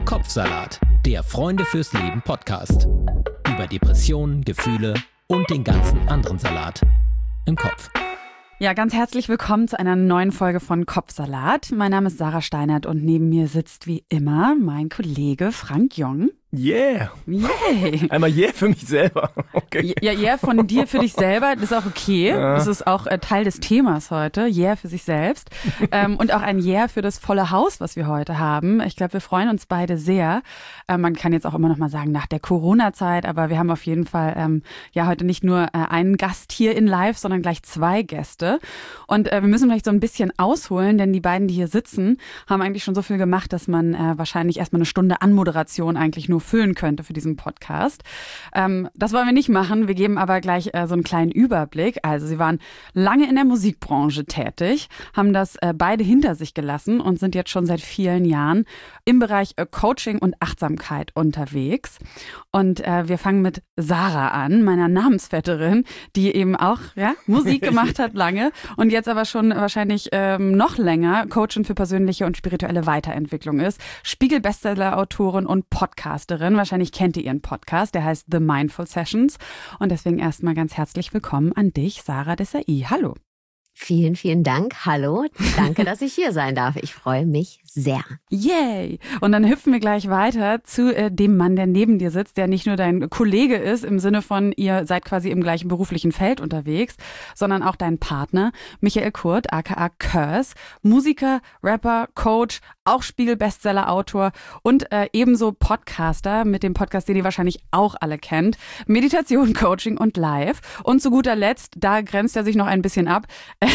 Kopfsalat, der Freunde fürs Leben Podcast. Über Depressionen, Gefühle und den ganzen anderen Salat im Kopf. Ja, ganz herzlich willkommen zu einer neuen Folge von Kopfsalat. Mein Name ist Sarah Steinert und neben mir sitzt wie immer mein Kollege Frank Jong. Yeah. Yay. Einmal yeah für mich selber. Okay. Ja, yeah von dir für dich selber, das ist auch okay. Ja. Das ist auch Teil des Themas heute. Yeah für sich selbst. Und auch ein Yeah für das volle Haus, was wir heute haben. Ich glaube, wir freuen uns beide sehr. Man kann jetzt auch immer noch mal sagen, nach der Corona-Zeit, aber wir haben auf jeden Fall heute nicht nur einen Gast hier in Live, sondern gleich zwei Gäste. Und wir müssen vielleicht so ein bisschen ausholen, denn die beiden, die hier sitzen, haben eigentlich schon so viel gemacht, dass man wahrscheinlich erstmal eine Stunde Anmoderation eigentlich nur füllen könnte für diesen Podcast. Das wollen wir nicht machen. Wir geben aber gleich so einen kleinen Überblick. Also sie waren lange in der Musikbranche tätig, haben das beide hinter sich gelassen und sind jetzt schon seit vielen Jahren im Bereich Coaching und Achtsamkeit unterwegs. Und wir fangen mit Sarah an, meiner Namensvetterin, die eben auch Musik gemacht hat lange und jetzt aber schon wahrscheinlich noch länger Coachin für persönliche und spirituelle Weiterentwicklung ist. Spiegel-Bestseller-Autorin und Podcasterin. Wahrscheinlich kennt ihr ihren Podcast, der heißt The Mindful Sessions. Und deswegen erstmal ganz herzlich willkommen an dich, Sarah Desai. Hallo. Vielen, vielen Dank. Hallo. Danke, dass ich hier sein darf. Ich freue mich sehr. Yay! Und dann hüpfen wir gleich weiter zu dem Mann, der neben dir sitzt, der nicht nur dein Kollege ist, im Sinne von, ihr seid quasi im gleichen beruflichen Feld unterwegs, sondern auch dein Partner, Michael Kurt, aka Curse, Musiker, Rapper, Coach, auch Spiegel-Bestseller-Autor und ebenso Podcaster mit dem Podcast, den ihr wahrscheinlich auch alle kennt, Meditation, Coaching und Live. Und zu guter Letzt, da grenzt er sich noch ein bisschen ab,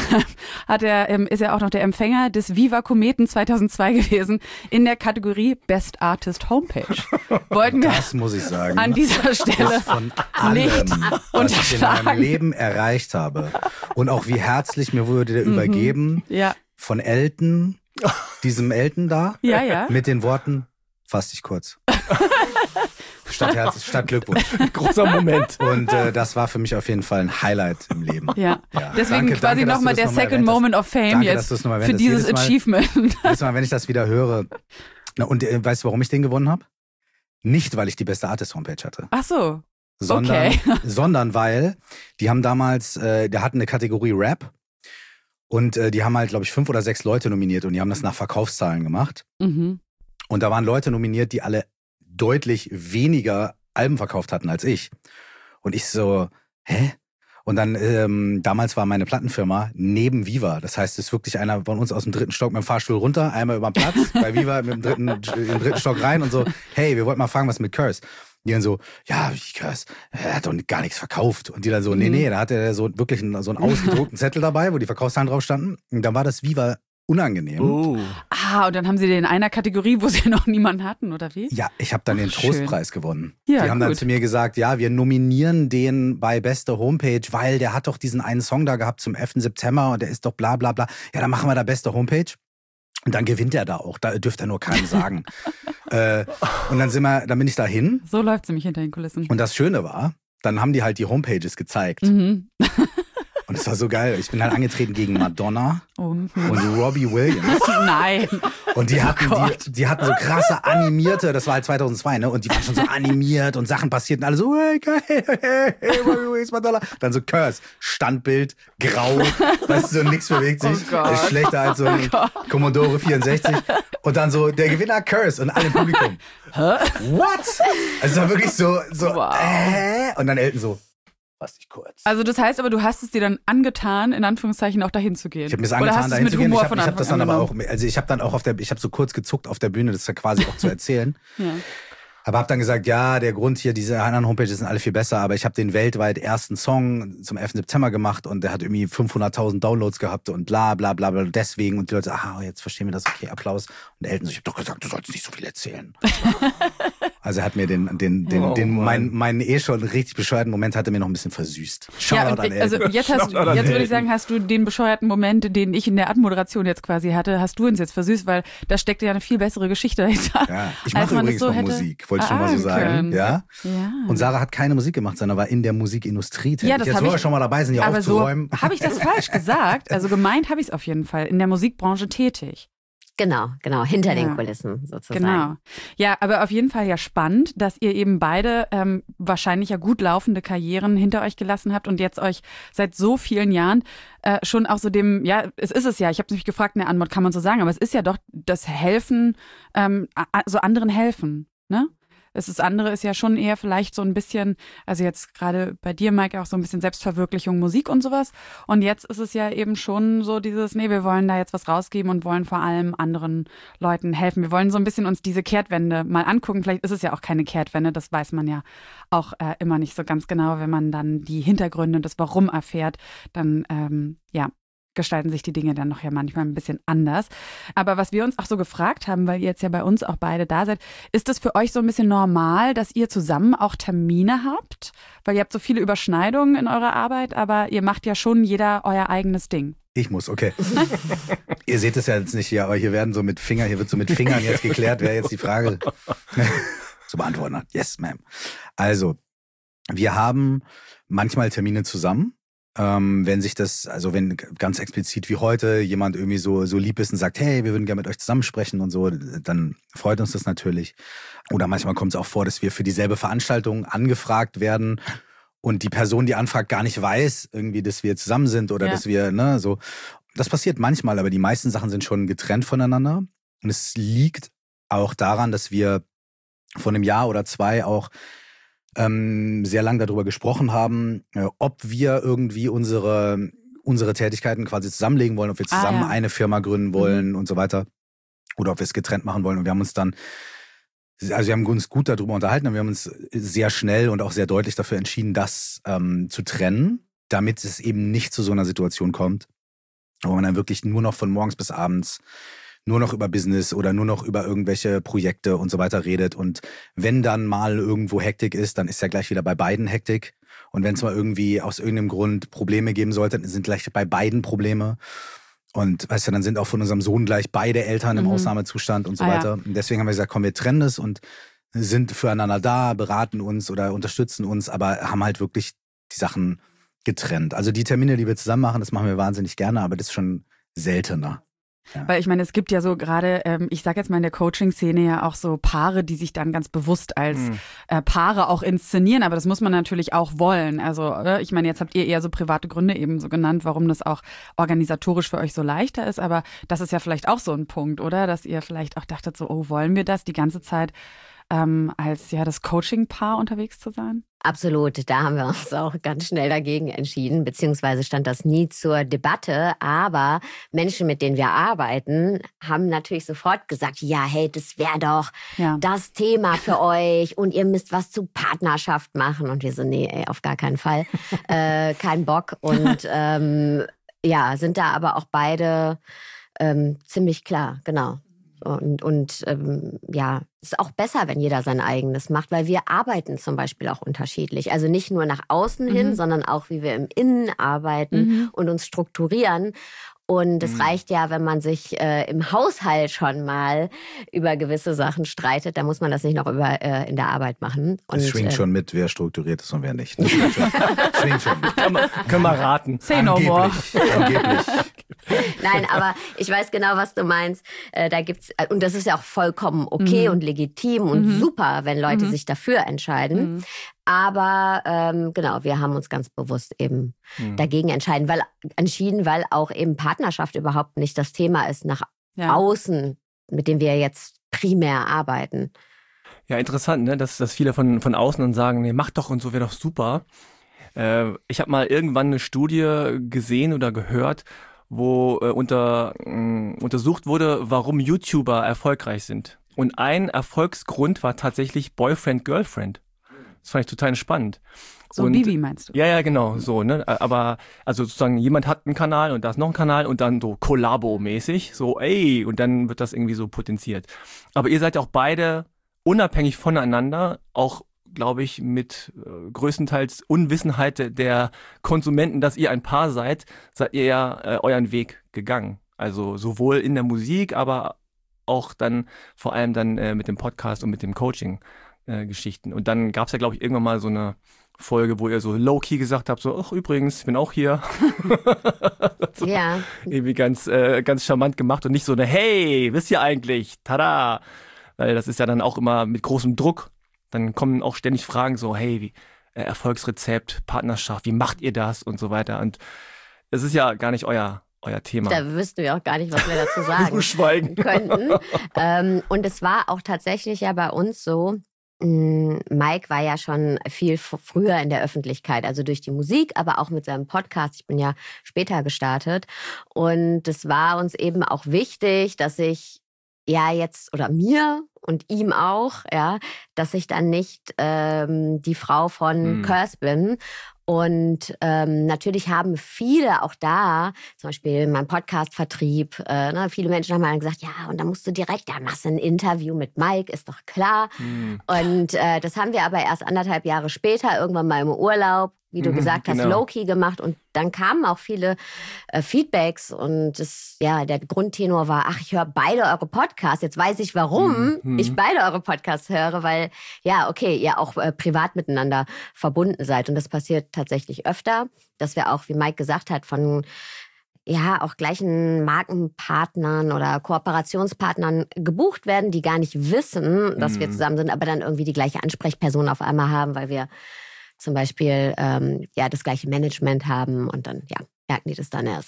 ist er auch noch der Empfänger des Viva Kometen 2002 gewesen in der Kategorie Best Artist Homepage. Wollten wir das muss ich sagen, an dieser Stelle von allem, was ich in meinem Leben erreicht habe. Und auch wie herzlich mir wurde der übergeben von Elton, diesem Elton da, mit den Worten, fass dich kurz. Statt Glückwunsch. Großer Moment. Und das war für mich auf jeden Fall ein Highlight im Leben. Ja. Deswegen quasi nochmal der Second Moment of Fame jetzt für dieses Achievement. Jedes Mal, wenn ich das wieder höre. Und weißt du, warum ich den gewonnen habe? Nicht, weil ich die beste Artist-Homepage hatte. Ach so. Sondern weil die haben damals, der hatten eine Kategorie Rap. Und die haben halt, glaube ich, 5 oder 6 Leute nominiert und die haben das nach Verkaufszahlen gemacht. Mhm. Und da waren Leute nominiert, die alle deutlich weniger Alben verkauft hatten als ich. Und ich so, hä? Und dann, damals war meine Plattenfirma neben Viva. Das heißt, es ist wirklich einer von uns aus dem 3. Stock mit dem Fahrstuhl runter, einmal über den Platz, bei Viva im dritten Stock rein und so, hey, wir wollten mal fragen, was mit Curse? Die dann so, ja, wie Curse, er hat doch gar nichts verkauft. Und die dann so, nee, da hatte er so wirklich so einen ausgedruckten Zettel dabei, wo die Verkaufszahlen drauf standen. Und dann war das Viva unangenehm. Oh. Und dann haben sie den in einer Kategorie, wo sie noch niemanden hatten, oder wie? Ja, ich habe dann den Trostpreis gewonnen. Ja, die haben dann zu mir gesagt, ja, wir nominieren den bei beste Homepage, weil der hat doch diesen einen Song da gehabt zum 11. September und der ist doch bla bla bla. Ja, dann machen wir da beste Homepage. Und dann gewinnt er da auch. Da dürfte er nur keinem sagen. Und dann bin ich da hin. So läuft es nämlich hinter den Kulissen. Und das Schöne war, dann haben die halt die Homepages gezeigt. Mhm. Und es war so geil. Ich bin halt angetreten gegen Madonna und Robbie Williams. Nein. Und die hatten so krasse animierte, das war halt 2002, ne? Und die waren schon so animiert und Sachen passierten. Alle so, hey, geil, hey, Robbie Williams, Madonna. Dann so Curse, Standbild, grau, weißt du, so nix bewegt sich. Ist schlechter als so ein Commodore 64. Und dann so, der Gewinner Curse und alle im Publikum. Hä? What? Also es war wirklich so, wow. Und dann Elton so, fass dich kurz. Also das heißt aber, du hast es dir dann angetan, in Anführungszeichen auch dahin zu gehen. Ich habe mir das angetan, dahin zu gehen. Ich habe das dann aber auch, also ich habe dann auch ich habe so kurz gezuckt auf der Bühne, das ist ja quasi auch zu erzählen. Ja. Aber habe dann gesagt, ja, der Grund hier, diese anderen Homepages sind alle viel besser, aber ich habe den weltweit ersten Song zum 11. September gemacht und der hat irgendwie 500.000 Downloads gehabt und bla bla bla bla deswegen und die Leute, jetzt verstehen wir das, okay, Applaus. Und Elton so, ich habe doch gesagt, du sollst nicht so viel erzählen. Also er hat mir meinen schon richtig bescheuerten Moment hat er mir noch ein bisschen versüßt. Shoutout an Elton. Also jetzt würde ich sagen, hast du den bescheuerten Moment, den ich in der Anmoderation jetzt quasi hatte, hast du uns jetzt versüßt, weil da steckt ja eine viel bessere Geschichte dahinter. Ja, ich mache übrigens noch Musik. Wollte ich schon mal so sagen. Ja? Und Sarah hat keine Musik gemacht, sondern war in der Musikindustrie tätig. Ja, jetzt wollen wir schon mal dabei sind, hier aufzuräumen. So habe ich das falsch gesagt. Also gemeint habe ich es auf jeden Fall. In der Musikbranche tätig. Genau, hinter den Kulissen sozusagen. Genau. Ja, aber auf jeden Fall ja spannend, dass ihr eben beide wahrscheinlich ja gut laufende Karrieren hinter euch gelassen habt und jetzt euch seit so vielen Jahren schon auch so dem, ja, es ist es ja, ich habe mich gefragt, eine Antwort kann man so sagen, aber es ist ja doch das Helfen, so anderen helfen, ne? Das andere ist ja schon eher vielleicht so ein bisschen, also jetzt gerade bei dir, Maike, auch so ein bisschen Selbstverwirklichung, Musik und sowas. Und jetzt ist es ja eben schon so dieses, nee, wir wollen da jetzt was rausgeben und wollen vor allem anderen Leuten helfen. Wir wollen so ein bisschen uns diese Kehrtwende mal angucken. Vielleicht ist es ja auch keine Kehrtwende, das weiß man ja auch immer nicht so ganz genau. Wenn man dann die Hintergründe und das Warum erfährt, dann, gestalten sich die Dinge dann noch ja manchmal ein bisschen anders. Aber was wir uns auch so gefragt haben, weil ihr jetzt ja bei uns auch beide da seid, ist es für euch so ein bisschen normal, dass ihr zusammen auch Termine habt? Weil ihr habt so viele Überschneidungen in eurer Arbeit, aber ihr macht ja schon jeder euer eigenes Ding. Ich muss, okay. Ihr seht es ja jetzt nicht hier, aber hier wird so mit Fingern jetzt geklärt, wer jetzt die Frage zu beantworten hat. Yes, ma'am. Also, wir haben manchmal Termine zusammen. Wenn ganz explizit wie heute jemand irgendwie so lieb ist und sagt, hey, wir würden gerne mit euch zusammensprechen und so, dann freut uns das natürlich. Oder manchmal kommt es auch vor, dass wir für dieselbe Veranstaltung angefragt werden und die Person, die anfragt, gar nicht weiß, irgendwie, dass wir zusammen sind oder dass wir, so. Das passiert manchmal, aber die meisten Sachen sind schon getrennt voneinander. Und es liegt auch daran, dass wir vor einem Jahr oder 2 auch sehr lang darüber gesprochen haben, ob wir irgendwie unsere Tätigkeiten quasi zusammenlegen wollen, ob wir zusammen eine Firma gründen wollen und so weiter oder ob wir es getrennt machen wollen. Und wir haben uns gut darüber unterhalten und wir haben uns sehr schnell und auch sehr deutlich dafür entschieden, das zu trennen, damit es eben nicht zu so einer Situation kommt, wo man dann wirklich nur noch von morgens bis abends nur noch über Business oder nur noch über irgendwelche Projekte und so weiter redet. Und wenn dann mal irgendwo Hektik ist, dann ist ja gleich wieder bei beiden Hektik. Und wenn es mal irgendwie aus irgendeinem Grund Probleme geben sollte, dann sind gleich bei beiden Probleme. Und weißt du, dann sind auch von unserem Sohn gleich beide Eltern im Ausnahmezustand und so weiter. Und deswegen haben wir gesagt, komm, wir trennen das und sind füreinander da, beraten uns oder unterstützen uns, aber haben halt wirklich die Sachen getrennt. Also die Termine, die wir zusammen machen, das machen wir wahnsinnig gerne, aber das ist schon seltener. Ja. Weil ich meine, es gibt ja so gerade, ich sag jetzt mal in der Coaching-Szene ja auch so Paare, die sich dann ganz bewusst als Paare auch inszenieren, aber das muss man natürlich auch wollen. Also ich meine, jetzt habt ihr eher so private Gründe eben so genannt, warum das auch organisatorisch für euch so leichter ist, aber das ist ja vielleicht auch so ein Punkt, oder? Dass ihr vielleicht auch dachtet so, oh, wollen wir das die ganze Zeit als das Coaching-Paar unterwegs zu sein? Absolut, da haben wir uns auch ganz schnell dagegen entschieden, beziehungsweise stand das nie zur Debatte, aber Menschen, mit denen wir arbeiten, haben natürlich sofort gesagt, ja, hey, das wäre doch das Thema für euch und ihr müsst was zu Partnerschaft machen und wir so, nee, auf gar keinen Fall, kein Bock und sind da aber auch beide ziemlich klar, genau. Und es ist auch besser, wenn jeder sein eigenes macht, weil wir arbeiten zum Beispiel auch unterschiedlich. Also nicht nur nach außen hin, sondern auch, wie wir im Innen arbeiten und uns strukturieren. Und es reicht ja, wenn man sich im Haushalt schon mal über gewisse Sachen streitet, dann muss man das nicht noch in der Arbeit machen. Und, es schwingt schon mit, wer strukturiert ist und wer nicht. Das schwingt schon. Können wir raten. Say no more. Angeblich. Nein, aber ich weiß genau, was du meinst. Da gibt's, und das ist ja auch vollkommen okay und legitim und super, wenn Leute sich dafür entscheiden. Aber wir haben uns ganz bewusst eben dagegen entschieden, weil auch eben Partnerschaft überhaupt nicht das Thema ist nach außen, mit dem wir jetzt primär arbeiten. Ja, interessant, ne? dass viele von außen dann sagen, nee, mach doch und so, wäre doch super. Ich habe mal irgendwann eine Studie gesehen oder gehört, wo untersucht wurde, warum YouTuber erfolgreich sind. Und ein Erfolgsgrund war tatsächlich Boyfriend-Girlfriend. Das fand ich total spannend. So Bibi meinst du? Ja, genau, so, ne? Aber, also sozusagen, jemand hat einen Kanal und da ist noch ein Kanal und dann so Kollabo-mäßig, so, ey, und dann wird das irgendwie so potenziert. Aber ihr seid auch beide unabhängig voneinander, auch, glaube ich, mit größtenteils Unwissenheit der Konsumenten, dass ihr ein Paar seid ihr ja euren Weg gegangen. Also sowohl in der Musik, aber auch dann vor allem dann mit dem Podcast und mit dem Coaching Geschichten. Und dann gab es ja, glaube ich, irgendwann mal so eine Folge, wo ihr so low-key gesagt habt, so, ach übrigens, ich bin auch hier. So, ja. Irgendwie ganz charmant gemacht und nicht so eine, hey, wisst ihr eigentlich, tada. Weil das ist ja dann auch immer mit großem Druck. Dann kommen auch ständig Fragen so, hey, wie, Erfolgsrezept, Partnerschaft, wie macht ihr das und so weiter. Und es ist ja gar nicht euer Thema. Da wüssten wir auch gar nicht, was wir dazu sagen schweigen könnten. Und es war auch tatsächlich ja bei uns so, Mike war ja schon viel früher in der Öffentlichkeit, also durch die Musik, aber auch mit seinem Podcast. Ich bin ja später gestartet. Und es war uns eben auch wichtig, dass ich ja jetzt, oder mir und ihm auch, ja, dass ich dann nicht die Frau von Curse bin. Und natürlich haben viele auch da, zum Beispiel mein Podcast-Vertrieb, viele Menschen haben dann gesagt, ja, und dann musst du direkt, dann machst du ein Interview mit Mike, ist doch klar. Und das haben wir aber erst 1,5 Jahre später, irgendwann mal im Urlaub, wie du gesagt hast, low-key gemacht. Und dann kamen auch viele Feedbacks und der Grundtenor war, ach, ich höre beide eure Podcasts. Jetzt weiß ich, warum ich beide eure Podcasts höre, weil, ja, okay, ihr auch privat miteinander verbunden seid. Und das passiert tatsächlich öfter, dass wir auch, wie Mike gesagt hat, von auch gleichen Markenpartnern oder Kooperationspartnern gebucht werden, die gar nicht wissen, dass wir zusammen sind, aber dann irgendwie die gleiche Ansprechperson auf einmal haben, weil wir zum Beispiel das gleiche Management haben und dann merken die das dann erst.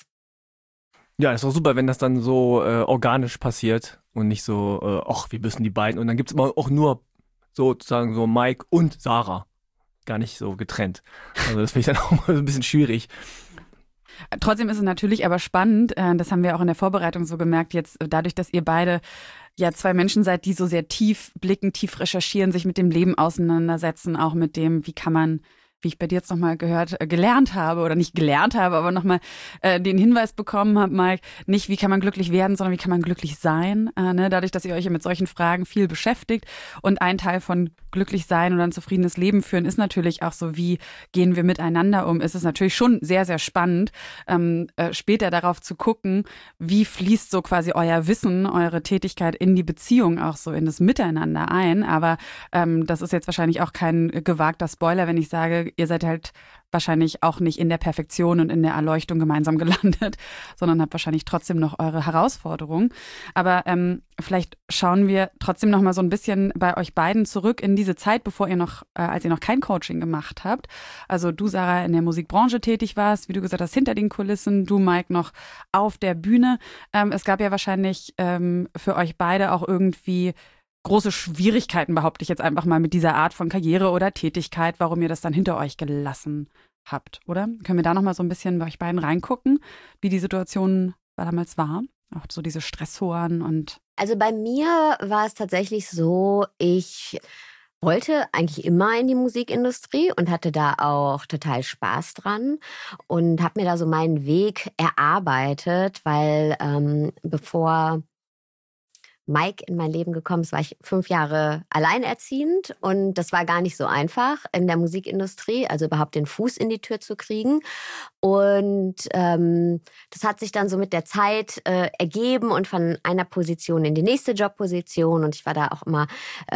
Ja, ist doch super, wenn das dann so organisch passiert und nicht so, ach, wir müssen die beiden. Und dann gibt es immer auch nur sozusagen so Mike und Sarah. Gar nicht so getrennt. Also das finde ich dann auch mal so ein bisschen schwierig. Trotzdem ist es natürlich aber spannend, das haben wir auch in der Vorbereitung so gemerkt, jetzt dadurch, dass ihr beide ja 2 Menschen seid, die so sehr tief blicken, tief recherchieren, sich mit dem Leben auseinandersetzen, auch mit dem, wie kann man, wie ich bei dir jetzt nochmal gelernt habe oder nicht gelernt habe, aber nochmal den Hinweis bekommen habe, Mike, nicht wie kann man glücklich werden, sondern wie kann man glücklich sein, dadurch, dass ihr euch mit solchen Fragen viel beschäftigt. Und ein Teil von glücklich sein oder ein zufriedenes Leben führen ist natürlich auch so, wie gehen wir miteinander um. Es ist natürlich schon sehr, sehr spannend, später darauf zu gucken, wie fließt so quasi euer Wissen, eure Tätigkeit in die Beziehung auch so in das Miteinander ein. Aber das ist jetzt wahrscheinlich auch kein gewagter Spoiler, wenn ich sage, ihr seid halt wahrscheinlich auch nicht in der Perfektion und in der Erleuchtung gemeinsam gelandet, sondern habt wahrscheinlich trotzdem noch eure Herausforderungen. Aber vielleicht schauen wir trotzdem noch mal so ein bisschen bei euch beiden zurück in diese Zeit, bevor ihr noch, als ihr noch kein Coaching gemacht habt. Also du, Sarah, in der Musikbranche tätig warst, wie du gesagt hast, hinter den Kulissen, du, Mike, noch auf der Bühne. Es gab ja wahrscheinlich für euch beide auch irgendwie große Schwierigkeiten, behaupte ich jetzt einfach mal, mit dieser Art von Karriere oder Tätigkeit, warum ihr das dann hinter euch gelassen habt, oder? Können wir da noch mal so ein bisschen bei euch beiden reingucken, wie die Situation damals war? Auch so diese Stressoren und... Also bei mir war es tatsächlich so, ich wollte eigentlich immer in die Musikindustrie und hatte da auch total Spaß dran und habe mir da so meinen Weg erarbeitet, weil bevor Mike in mein Leben gekommen ist, war ich 5 Jahre alleinerziehend und das war gar nicht so einfach in der Musikindustrie, also überhaupt den Fuß in die Tür zu kriegen. Und das hat sich dann so mit der Zeit ergeben und von einer Position in die nächste Jobposition und ich war da auch immer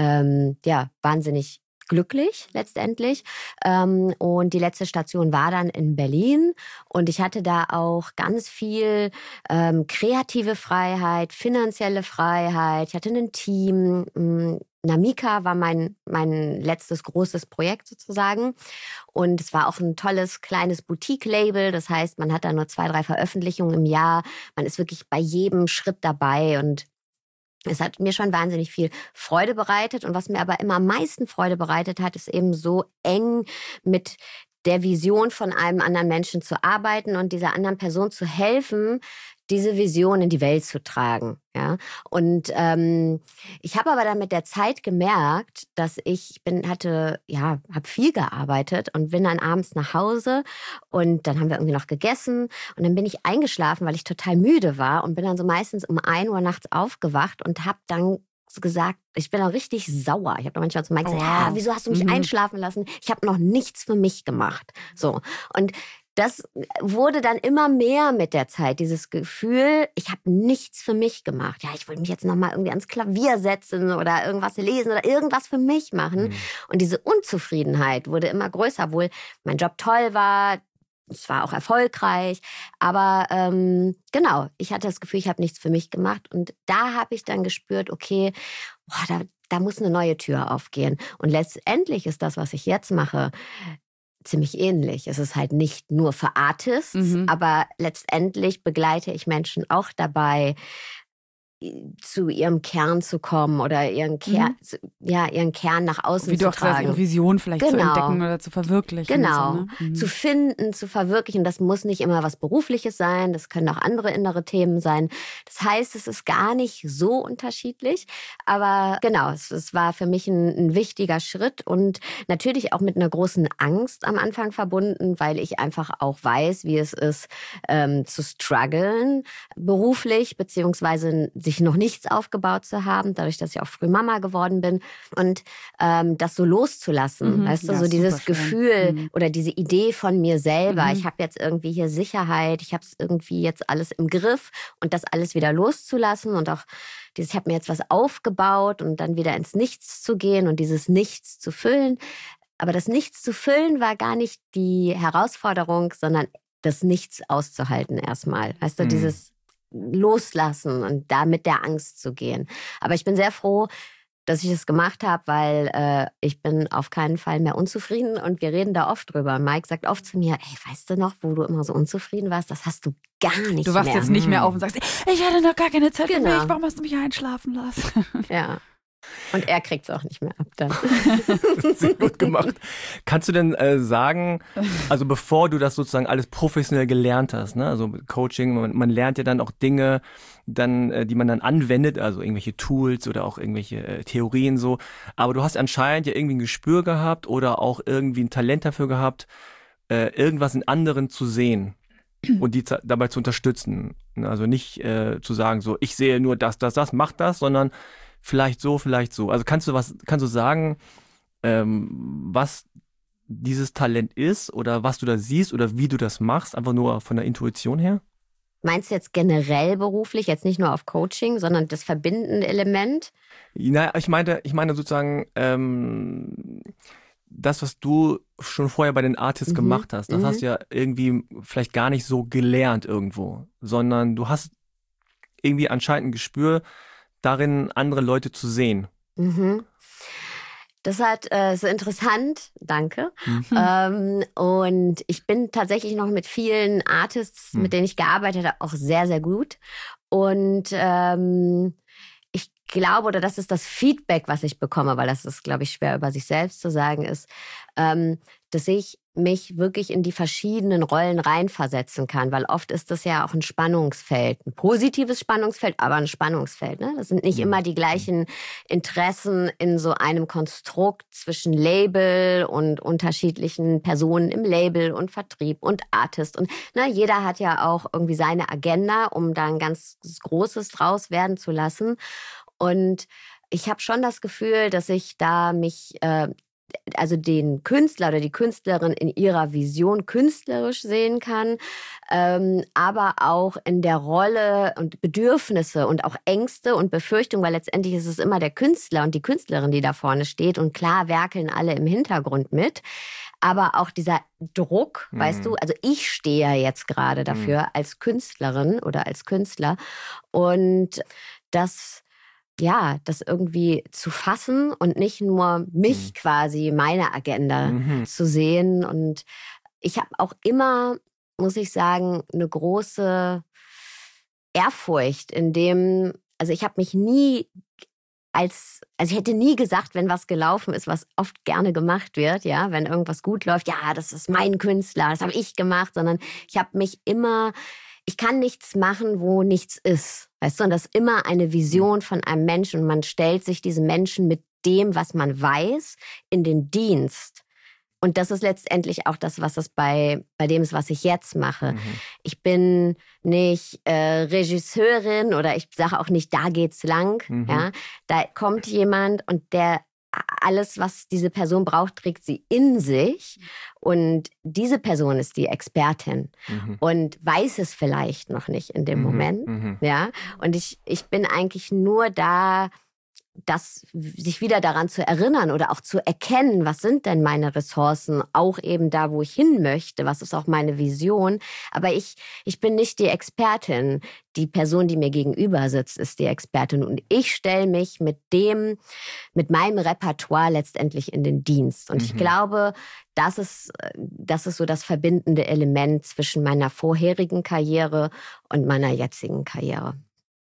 wahnsinnig glücklich letztendlich. Und die letzte Station war dann in Berlin und ich hatte da auch ganz viel kreative Freiheit, finanzielle Freiheit. Ich hatte ein Team. Namika war mein letztes großes Projekt sozusagen. Und es war auch ein tolles kleines Boutique-Label. Das heißt, man hat da nur 2, 3 Veröffentlichungen im Jahr. Man ist wirklich bei jedem Schritt dabei und es hat mir schon wahnsinnig viel Freude bereitet. Und was mir aber immer am meisten Freude bereitet hat, ist eben so eng mit der Vision von einem anderen Menschen zu arbeiten und dieser anderen Person zu helfen, diese Vision in die Welt zu tragen. Ja? Und ich habe aber dann mit der Zeit gemerkt, dass habe viel gearbeitet und bin dann abends nach Hause und dann haben wir irgendwie noch gegessen und dann bin ich eingeschlafen, weil ich total müde war und bin dann so meistens um 1 Uhr nachts aufgewacht und habe dann gesagt, ich bin auch richtig sauer. Ich habe dann manchmal zu Mike gesagt, wieso hast du mich einschlafen lassen? Ich habe noch nichts für mich gemacht. So. Und das wurde dann immer mehr mit der Zeit, dieses Gefühl, ich habe nichts für mich gemacht. Ja, ich wollte mich jetzt nochmal irgendwie ans Klavier setzen oder irgendwas lesen oder irgendwas für mich machen. Und diese Unzufriedenheit wurde immer größer, obwohl mein Job toll war, es war auch erfolgreich. Aber genau, ich hatte das Gefühl, ich habe nichts für mich gemacht. Und da habe ich dann gespürt, okay, da muss eine neue Tür aufgehen. Und letztendlich ist das, was ich jetzt mache, ziemlich ähnlich. Es ist halt nicht nur für Artists, aber letztendlich begleite ich Menschen auch dabei, zu ihrem Kern zu kommen oder ihren Kern nach außen Wie zu du auch tragen. sagst, ihre Vision vielleicht zu entdecken oder zu verwirklichen. Genau, so, ne? zu finden, zu verwirklichen. Das muss nicht immer was Berufliches sein, das können auch andere innere Themen sein. Das heißt, es ist gar nicht so unterschiedlich, aber genau, es war für mich ein wichtiger Schritt und natürlich auch mit einer großen Angst am Anfang verbunden, weil ich einfach auch weiß, wie es ist, zu strugglen beruflich, beziehungsweise sich noch nichts aufgebaut zu haben, dadurch, dass ich auch früh Mama geworden bin und das so loszulassen, weißt du, so dieses Gefühl oder diese Idee von mir selber, ich habe jetzt irgendwie hier Sicherheit, ich habe es irgendwie jetzt alles im Griff und das alles wieder loszulassen und auch dieses, ich habe mir jetzt was aufgebaut und dann wieder ins Nichts zu gehen und dieses Nichts zu füllen. Aber das Nichts zu füllen war gar nicht die Herausforderung, sondern das Nichts auszuhalten erstmal. Weißt du, dieses Loslassen und da mit der Angst zu gehen. Aber ich bin sehr froh, dass ich es gemacht habe, weil ich bin auf keinen Fall mehr unzufrieden und wir reden da oft drüber. Mike sagt oft zu mir, hey, weißt du noch, wo du immer so unzufrieden warst? Das hast du gar nicht mehr. Du wachst jetzt nicht mehr auf und sagst, ich hatte noch gar keine Zeit für mich, warum hast du mich einschlafen lassen? Ja. Und er kriegt es auch nicht mehr ab dann. Sehr gut gemacht. Kannst du denn sagen, also bevor du das sozusagen alles professionell gelernt hast, ne? Also Coaching, man lernt ja dann auch Dinge, dann, die man dann anwendet, also irgendwelche Tools oder auch irgendwelche Theorien so. Aber du hast anscheinend ja irgendwie ein Gespür gehabt oder auch irgendwie ein Talent dafür gehabt, irgendwas in anderen zu sehen und die dabei zu unterstützen. Also nicht zu sagen, so ich sehe nur das, mach das, sondern vielleicht so, vielleicht so. Also kannst du sagen, was dieses Talent ist oder was du da siehst oder wie du das machst, einfach nur von der Intuition her? Meinst du jetzt generell beruflich, jetzt nicht nur auf Coaching, sondern das verbindende Element? Naja, ich meine sozusagen, das, was du schon vorher bei den Artists gemacht hast, das hast du ja irgendwie vielleicht gar nicht so gelernt irgendwo, sondern du hast irgendwie anscheinend ein Gespür darin, andere Leute zu sehen. Das ist interessant, danke. Und ich bin tatsächlich noch mit vielen Artists, mit denen ich gearbeitet habe, auch sehr, sehr gut. Und ich glaube, oder das ist das Feedback, was ich bekomme, weil das ist, glaube ich, schwer über sich selbst zu sagen, ist, dass ich mich wirklich in die verschiedenen Rollen reinversetzen kann, weil oft ist das ja auch ein Spannungsfeld, ein positives Spannungsfeld, aber ein Spannungsfeld. Ne? Das sind nicht immer die gleichen Interessen in so einem Konstrukt zwischen Label und unterschiedlichen Personen im Label und Vertrieb und Artist. Und jeder hat ja auch irgendwie seine Agenda, um da ein ganz Großes draus werden zu lassen. Und ich habe schon das Gefühl, dass ich da mich also den Künstler oder die Künstlerin in ihrer Vision künstlerisch sehen kann, aber auch in der Rolle und Bedürfnisse und auch Ängste und Befürchtungen, weil letztendlich ist es immer der Künstler und die Künstlerin, die da vorne steht und klar werkeln alle im Hintergrund mit. Aber auch dieser Druck, weißt du, also ich stehe ja jetzt gerade dafür als Künstlerin oder als Künstler und das irgendwie zu fassen und nicht nur mich quasi, meine Agenda zu sehen. Und ich habe auch immer, muss ich sagen, eine große Ehrfurcht in dem, also ich habe mich nie ich hätte nie gesagt, wenn was gelaufen ist, was oft gerne gemacht wird, ja, wenn irgendwas gut läuft, ja, das ist mein Künstler, das habe ich gemacht, sondern ich habe mich immer, ich kann nichts machen, wo nichts ist, weißt du, und das ist immer eine Vision von einem Menschen und man stellt sich diesen Menschen mit dem, was man weiß, in den Dienst. Und das ist letztendlich auch das, was es bei dem ist, was ich jetzt mache. Ich bin nicht Regisseurin oder ich sage auch nicht, da geht's lang. Ja? Da kommt jemand und der alles, was diese Person braucht, trägt sie in sich. Und diese Person ist die Expertin und weiß es vielleicht noch nicht in dem Moment. Ja? Und ich bin eigentlich nur da, sich wieder daran zu erinnern oder auch zu erkennen, was sind denn meine Ressourcen, auch eben da, wo ich hin möchte, was ist auch meine Vision. Aber ich bin nicht die Expertin. Die Person, die mir gegenüber sitzt, ist die Expertin. Und ich stelle mich mit meinem Repertoire letztendlich in den Dienst. Und ich glaube, das ist so das verbindende Element zwischen meiner vorherigen Karriere und meiner jetzigen Karriere.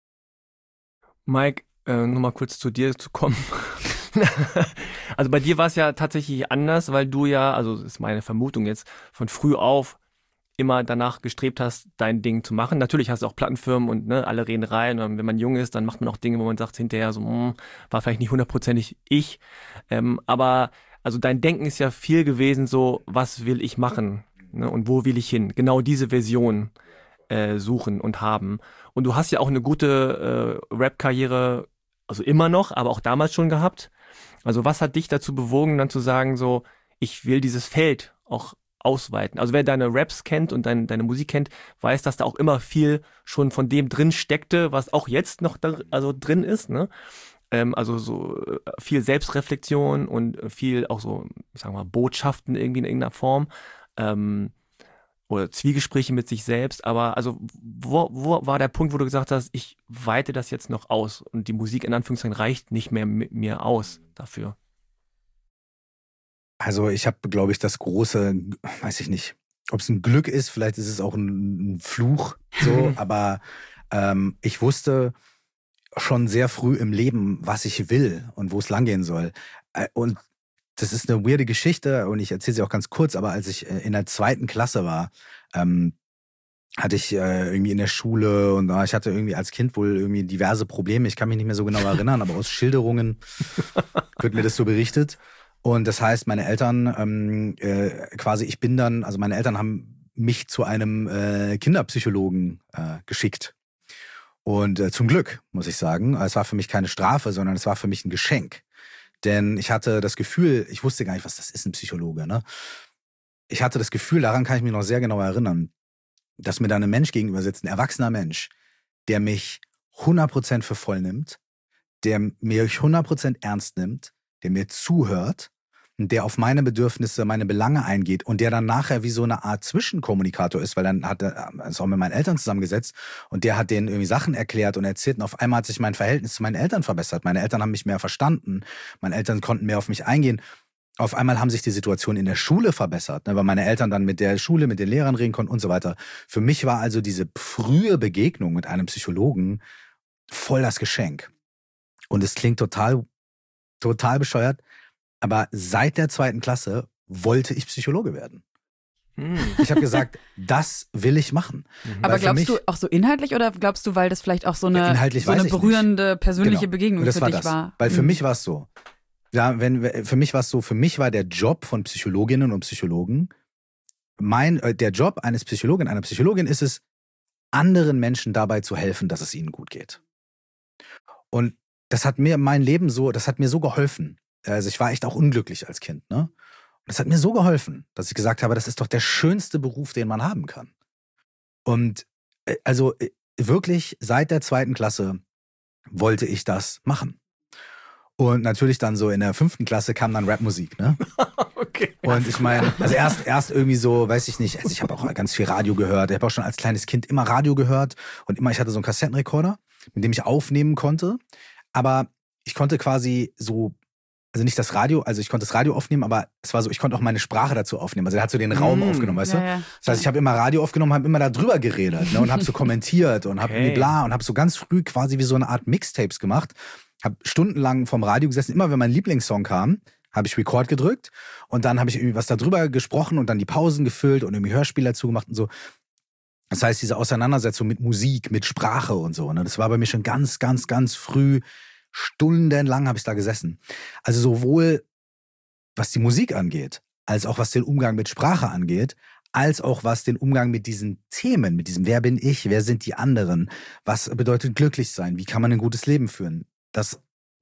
Mike, nur mal kurz zu dir zu kommen. Also bei dir war es ja tatsächlich anders, weil du ja, also das ist meine Vermutung jetzt, von früh auf immer danach gestrebt hast, dein Ding zu machen. Natürlich hast du auch Plattenfirmen und alle reden rein. Und wenn man jung ist, dann macht man auch Dinge, wo man sagt hinterher so, war vielleicht nicht 100%ig ich. Aber also dein Denken ist ja viel gewesen so, was will ich machen, ne? Und wo will ich hin? Genau diese Version suchen und haben. Und du hast ja auch eine gute Rap-Karriere, also immer noch, aber auch damals schon gehabt. Also was hat dich dazu bewogen, dann zu sagen, so, ich will dieses Feld auch ausweiten? Also wer deine Raps kennt und deine Musik kennt, weiß, dass da auch immer viel schon von dem drin steckte, was auch jetzt noch drin ist, ne? Also so viel Selbstreflexion und viel auch so, sagen wir mal, Botschaften irgendwie in irgendeiner Form. Oder Zwiegespräche mit sich selbst, aber also wo war der Punkt, wo du gesagt hast, ich weite das jetzt noch aus und die Musik in Anführungszeichen reicht nicht mehr mit mir aus dafür? Also ich habe, glaube ich, das große, weiß ich nicht, ob es ein Glück ist, vielleicht ist es auch ein Fluch, so, aber ich wusste schon sehr früh im Leben, was ich will und wo es langgehen soll. Und das ist eine weirde Geschichte und ich erzähle sie auch ganz kurz, aber als ich in der 2. Klasse war, hatte ich irgendwie in der Schule und ich hatte irgendwie als Kind wohl irgendwie diverse Probleme. Ich kann mich nicht mehr so genau erinnern, aber aus Schilderungen wird mir das so berichtet. Und das heißt, meine Eltern meine Eltern haben mich zu einem Kinderpsychologen geschickt. Und zum Glück, muss ich sagen, es war für mich keine Strafe, sondern es war für mich ein Geschenk. Denn ich hatte das Gefühl, ich wusste gar nicht, was das ist, ein Psychologe, ne? Ich hatte das Gefühl, daran kann ich mich noch sehr genau erinnern, dass mir da ein Mensch gegenüber sitzt, ein erwachsener Mensch, der mich 100% für voll nimmt, der mich 100% ernst nimmt, der mir zuhört und der auf meine Bedürfnisse, meine Belange eingeht und der dann nachher wie so eine Art Zwischenkommunikator ist, weil dann hat er ist auch mit meinen Eltern zusammengesetzt und der hat denen irgendwie Sachen erklärt und erzählt und auf einmal hat sich mein Verhältnis zu meinen Eltern verbessert. Meine Eltern haben mich mehr verstanden, meine Eltern konnten mehr auf mich eingehen. Auf einmal haben sich die Situationen in der Schule verbessert, ne, weil meine Eltern dann mit der Schule, mit den Lehrern reden konnten und so weiter. Für mich war also diese frühe Begegnung mit einem Psychologen voll das Geschenk. Und es klingt total bescheuert, aber seit der 2. Klasse wollte ich Psychologe werden. Ich habe gesagt, das will ich machen. Aber glaubst du auch so inhaltlich oder glaubst du, weil das vielleicht auch so eine berührende persönliche Begegnung für dich war? Weil für mich war es so. Ja, für mich war der Job von Psychologinnen und Psychologen, der Job eines Psychologen, einer Psychologin ist es, anderen Menschen dabei zu helfen, dass es ihnen gut geht. Und das hat mir so geholfen. Also ich war echt auch unglücklich als Kind, ne? Und das hat mir so geholfen, dass ich gesagt habe, das ist doch der schönste Beruf, den man haben kann. Und also wirklich seit der 2. Klasse wollte ich das machen. Und natürlich dann so in der 5. Klasse kam dann Rapmusik, ne? Okay. Und ich meine, also erst irgendwie so, weiß ich nicht, also ich habe auch ganz viel Radio gehört. Ich habe auch schon als kleines Kind immer Radio gehört und ich hatte so einen Kassettenrekorder, mit dem ich aufnehmen konnte. Aber ich konnte quasi so, also nicht das Radio, also ich konnte das Radio aufnehmen, aber es war so, ich konnte auch meine Sprache dazu aufnehmen. Also er hat so den Raum aufgenommen, weißt du? Ja. Das heißt, ich habe immer Radio aufgenommen, habe immer da drüber geredet, ne? Und habe so kommentiert und habe und habe so ganz früh quasi wie so eine Art Mixtapes gemacht. Habe stundenlang vom Radio gesessen, immer wenn mein Lieblingssong kam, habe ich Record gedrückt und dann habe ich irgendwie was da drüber gesprochen und dann die Pausen gefüllt und irgendwie Hörspiele dazu gemacht und so. Das heißt, diese Auseinandersetzung mit Musik, mit Sprache und so, ne, das war bei mir schon ganz, ganz, ganz früh, stundenlang habe ich da gesessen. Also sowohl was die Musik angeht, als auch was den Umgang mit Sprache angeht, als auch was den Umgang mit diesen Themen, mit diesem wer bin ich, wer sind die anderen, was bedeutet glücklich sein, wie kann man ein gutes Leben führen. Das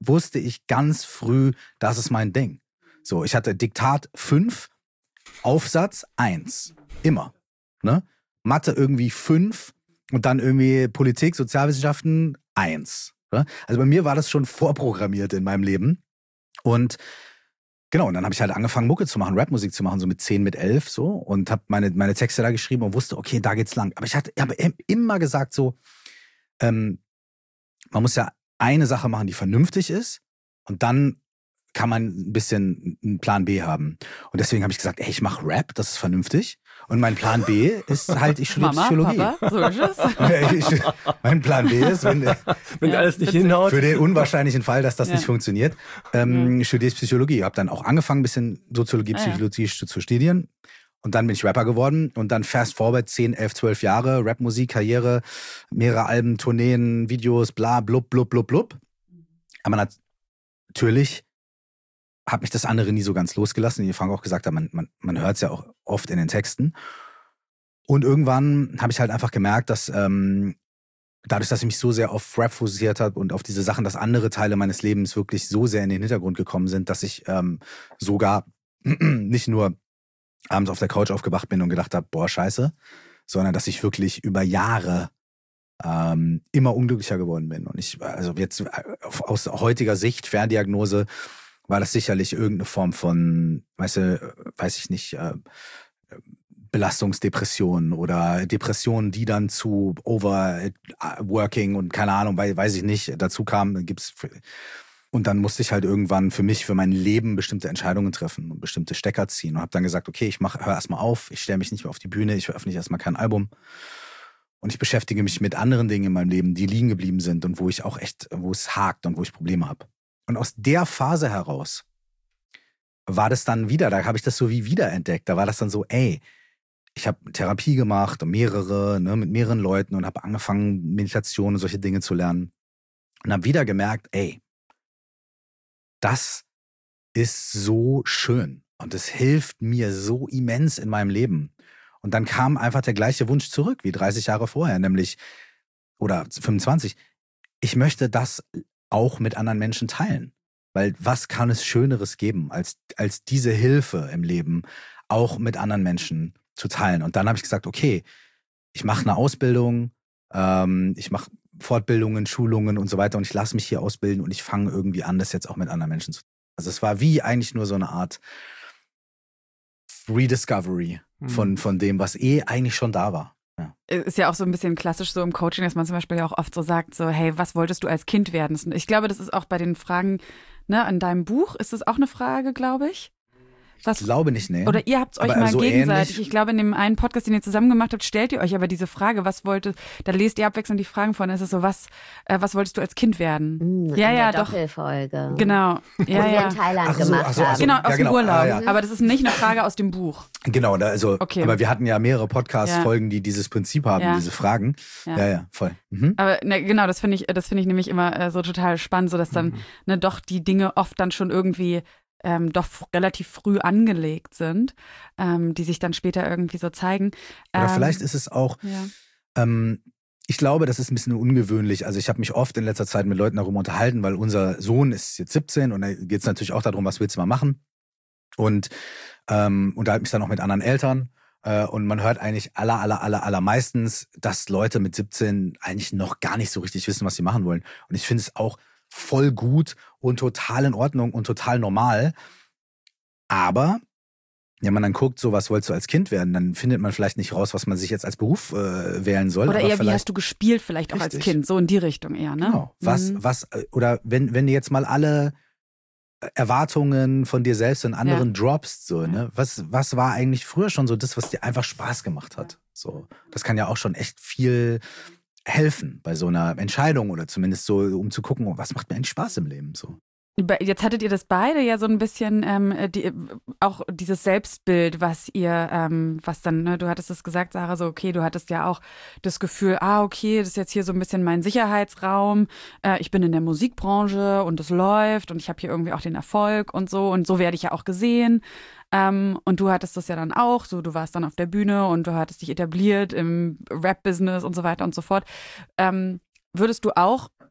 wusste ich ganz früh, das ist mein Ding. So, ich hatte Diktat 5, Aufsatz 1. Immer. Ne? Mathe irgendwie 5 und dann irgendwie Politik, Sozialwissenschaften 1. Ne? Also bei mir war das schon vorprogrammiert in meinem Leben. Und genau, und dann habe ich halt angefangen, Mucke zu machen, Rapmusik zu machen, so mit 10, mit 11 so. Und habe meine Texte da geschrieben und wusste, okay, da geht's lang. Aber ich habe immer gesagt so, man muss ja eine Sache machen, die vernünftig ist. Und dann kann man ein bisschen einen Plan B haben. Und deswegen habe ich gesagt, ey, ich mache Rap, das ist vernünftig. Und mein Plan B ist halt, ich studiere Psychologie. Papa, so ist es. Mein Plan B ist, wenn alles nicht hinhaut. Für den unwahrscheinlichen Fall, dass das nicht funktioniert, studiere ich Psychologie. Habe dann auch angefangen, ein bisschen Soziologie, Psychologie zu studieren. Und dann bin ich Rapper geworden. Und dann fast forward 10, 11, 12 Jahre, Rapmusik, Karriere, mehrere Alben, Tourneen, Videos, bla, blub, blub, blub, blub. Aber natürlich habe mich das andere nie so ganz losgelassen. Die Frank auch gesagt hat, man hört es ja auch oft in den Texten. Und irgendwann habe ich halt einfach gemerkt, dass dadurch, dass ich mich so sehr auf Rap fokussiert habe und auf diese Sachen, dass andere Teile meines Lebens wirklich so sehr in den Hintergrund gekommen sind, dass ich sogar nicht nur abends auf der Couch aufgewacht bin und gedacht habe, boah, scheiße, sondern dass ich wirklich über Jahre immer unglücklicher geworden bin. Und also jetzt aus heutiger Sicht, Ferndiagnose, war das sicherlich irgendeine Form von, weiß ich nicht, Belastungsdepressionen oder Depressionen, die dann zu Overworking und keine Ahnung, weiß ich nicht, dazu kamen. Und dann musste ich halt irgendwann für mein Leben bestimmte Entscheidungen treffen und bestimmte Stecker ziehen und habe dann gesagt, okay, höre erstmal auf, ich stelle mich nicht mehr auf die Bühne, ich veröffentliche erstmal kein Album und ich beschäftige mich mit anderen Dingen in meinem Leben, die liegen geblieben sind und wo es hakt und wo ich Probleme habe. Und aus der Phase heraus war das dann wieder, da habe ich das so wie wiederentdeckt. Da war das dann so, ey, ich habe Therapie gemacht, mehrere, ne, mit mehreren Leuten und habe angefangen, Meditation und solche Dinge zu lernen. Und habe wieder gemerkt, ey, das ist so schön und es hilft mir so immens in meinem Leben. Und dann kam einfach der gleiche Wunsch zurück wie 30 Jahre vorher, nämlich, oder 25. Ich möchte das auch mit anderen Menschen teilen. Weil was kann es Schöneres geben, als diese Hilfe im Leben auch mit anderen Menschen zu teilen? Und dann habe ich gesagt, okay, ich mache eine Ausbildung, ich mache Fortbildungen, Schulungen und so weiter und ich lasse mich hier ausbilden und ich fange irgendwie an, das jetzt auch mit anderen Menschen zu tun. Also es war wie eigentlich nur so eine Art Rediscovery von dem, was eigentlich schon da war. Ja. Ist ja auch so ein bisschen klassisch so im Coaching, dass man zum Beispiel ja auch oft so sagt, so hey, was wolltest du als Kind werden? Und ich glaube, das ist auch bei den Fragen, ne, in deinem Buch, ist das auch eine Frage, glaube ich? Ich glaube nicht, nee. Oder ihr habt es euch aber mal so gegenseitig. ähnlich. Ich glaube, in dem einen Podcast, den ihr zusammen gemacht habt, stellt ihr euch aber diese Frage, da lest ihr abwechselnd die Fragen von. Es ist so, was wolltest du als Kind werden? Ja, doch. Doppelfolge. Genau. Ja, Wo wir in Thailand gemacht haben. Genau, aus dem Urlaub. Ja. Aber das ist nicht eine Frage aus dem Buch. Genau, Okay. Aber wir hatten ja mehrere Podcast-Folgen, die dieses Prinzip haben, diese Fragen. Ja, voll. Mhm. Aber genau, das finde ich nämlich immer so total spannend, so dass dann doch die Dinge oft dann schon irgendwie doch relativ früh angelegt sind, die sich dann später irgendwie so zeigen. Oder vielleicht ist es auch, ich glaube, das ist ein bisschen ungewöhnlich. Also ich habe mich oft in letzter Zeit mit Leuten darüber unterhalten, weil unser Sohn ist jetzt 17 und da geht es natürlich auch darum, was willst du mal machen? Und unterhalte mich dann auch mit anderen Eltern. Und man hört eigentlich allermeistens, dass Leute mit 17 eigentlich noch gar nicht so richtig wissen, was sie machen wollen. Und ich finde es auch voll gut und total in Ordnung und total normal. Aber wenn man dann guckt, so was wolltest du als Kind werden, dann findet man vielleicht nicht raus, was man sich jetzt als Beruf wählen soll. Oder eher, wie hast du gespielt vielleicht auch als Kind, so in die Richtung eher, ne? Genau. Oder wenn du jetzt mal alle Erwartungen von dir selbst und anderen droppst, so, ne? Was war eigentlich früher schon so das, was dir einfach Spaß gemacht hat? So, das kann ja auch schon echt viel helfen bei so einer Entscheidung oder zumindest so, um zu gucken, was macht mir eigentlich Spaß im Leben, so. Jetzt hattet ihr das beide ja so ein bisschen, auch dieses Selbstbild, was dann, ne, du hattest es gesagt, Sarah, so okay, du hattest ja auch das Gefühl, okay, das ist jetzt hier so ein bisschen mein Sicherheitsraum, ich bin in der Musikbranche und es läuft und ich habe hier irgendwie auch den Erfolg und so werde ich ja auch gesehen. Und du hattest das ja dann auch, so du warst dann auf der Bühne und du hattest dich etabliert im Rap-Business und so weiter und so fort. Würdest du auch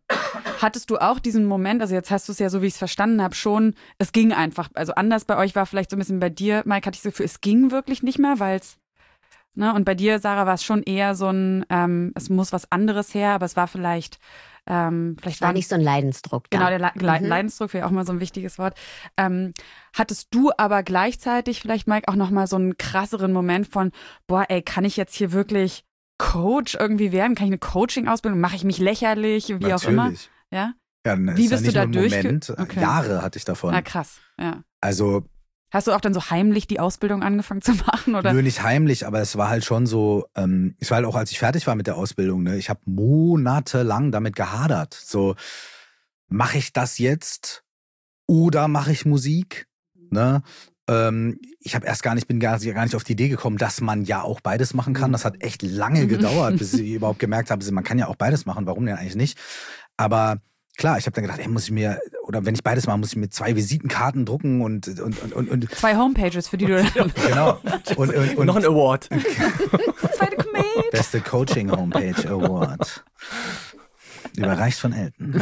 Hattest du auch diesen Moment, also jetzt hast du es ja so, wie ich es verstanden habe, schon, es ging einfach, also anders bei euch war vielleicht so ein bisschen bei dir, Mike, hatte ich so das Gefühl, es ging wirklich nicht mehr, weil es, ne, und bei dir, Sarah, war es schon eher so ein, es muss was anderes her, aber es war vielleicht war nicht so ein Leidensdruck da. Genau, der Leidensdruck wäre auch mal so ein wichtiges Wort. Hattest du aber gleichzeitig vielleicht, Mike, auch nochmal so einen krasseren Moment von, boah, ey, kann ich jetzt hier wirklich Coach irgendwie werden? Kann ich eine Coaching-Ausbildung? Mache ich mich lächerlich? Wie Natürlich. auch immer? Ja? Ja, Wie bist du da durch? Okay. Jahre hatte ich davon. Ah, krass, ja. Also hast du auch dann so heimlich die Ausbildung angefangen zu machen? Oder? Nö, nicht heimlich, aber es war halt schon so, es war halt auch, als ich fertig war mit der Ausbildung, ne, ich habe monatelang damit gehadert. So, mache ich das jetzt oder mache ich Musik? Ne? Ich habe bin gar nicht auf die Idee gekommen, dass man ja auch beides machen kann. Das hat echt lange gedauert, bis ich überhaupt gemerkt habe, man kann ja auch beides machen, warum denn eigentlich nicht? Aber klar, ich habe dann gedacht, wenn ich beides mache, muss ich mir 2 Visitenkarten drucken und 2 Homepages, für die du... Genau. Und noch ein Award. Zweite Commit. Beste Coaching Homepage Award. Überreicht von Elton.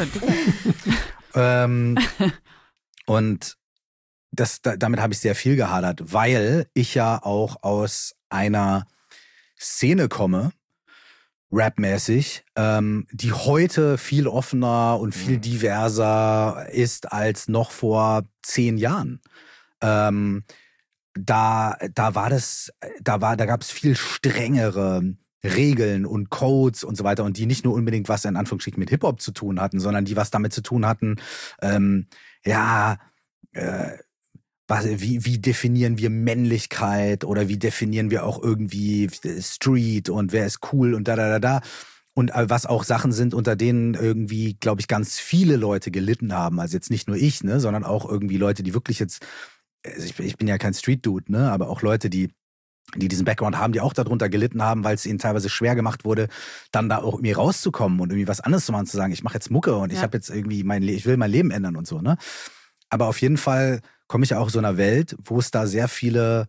Und damit habe ich sehr viel gehadert, weil ich ja auch aus einer Szene komme, rapmäßig, die heute viel offener und viel diverser ist als noch vor 10 Jahren. Da gab es viel strengere Regeln und Codes und so weiter und die nicht nur unbedingt was in Anführungsstrichen mit Hip-Hop zu tun hatten, sondern die was damit zu tun hatten, wie definieren wir Männlichkeit oder wie definieren wir auch irgendwie Street und wer ist cool und da. Und was auch Sachen sind, unter denen irgendwie, glaube ich, ganz viele Leute gelitten haben. Also jetzt nicht nur ich, ne, sondern auch irgendwie Leute, die wirklich jetzt, also ich bin ja kein Street-Dude, ne, aber auch Leute, die diesen Background haben, die auch darunter gelitten haben, weil es ihnen teilweise schwer gemacht wurde, dann da auch irgendwie rauszukommen und irgendwie was anderes zu machen, zu sagen, ich mache jetzt Mucke und ich habe jetzt irgendwie ich will mein Leben ändern und so, ne. Aber auf jeden Fall komme ich ja auch aus so einer Welt, wo es da sehr viele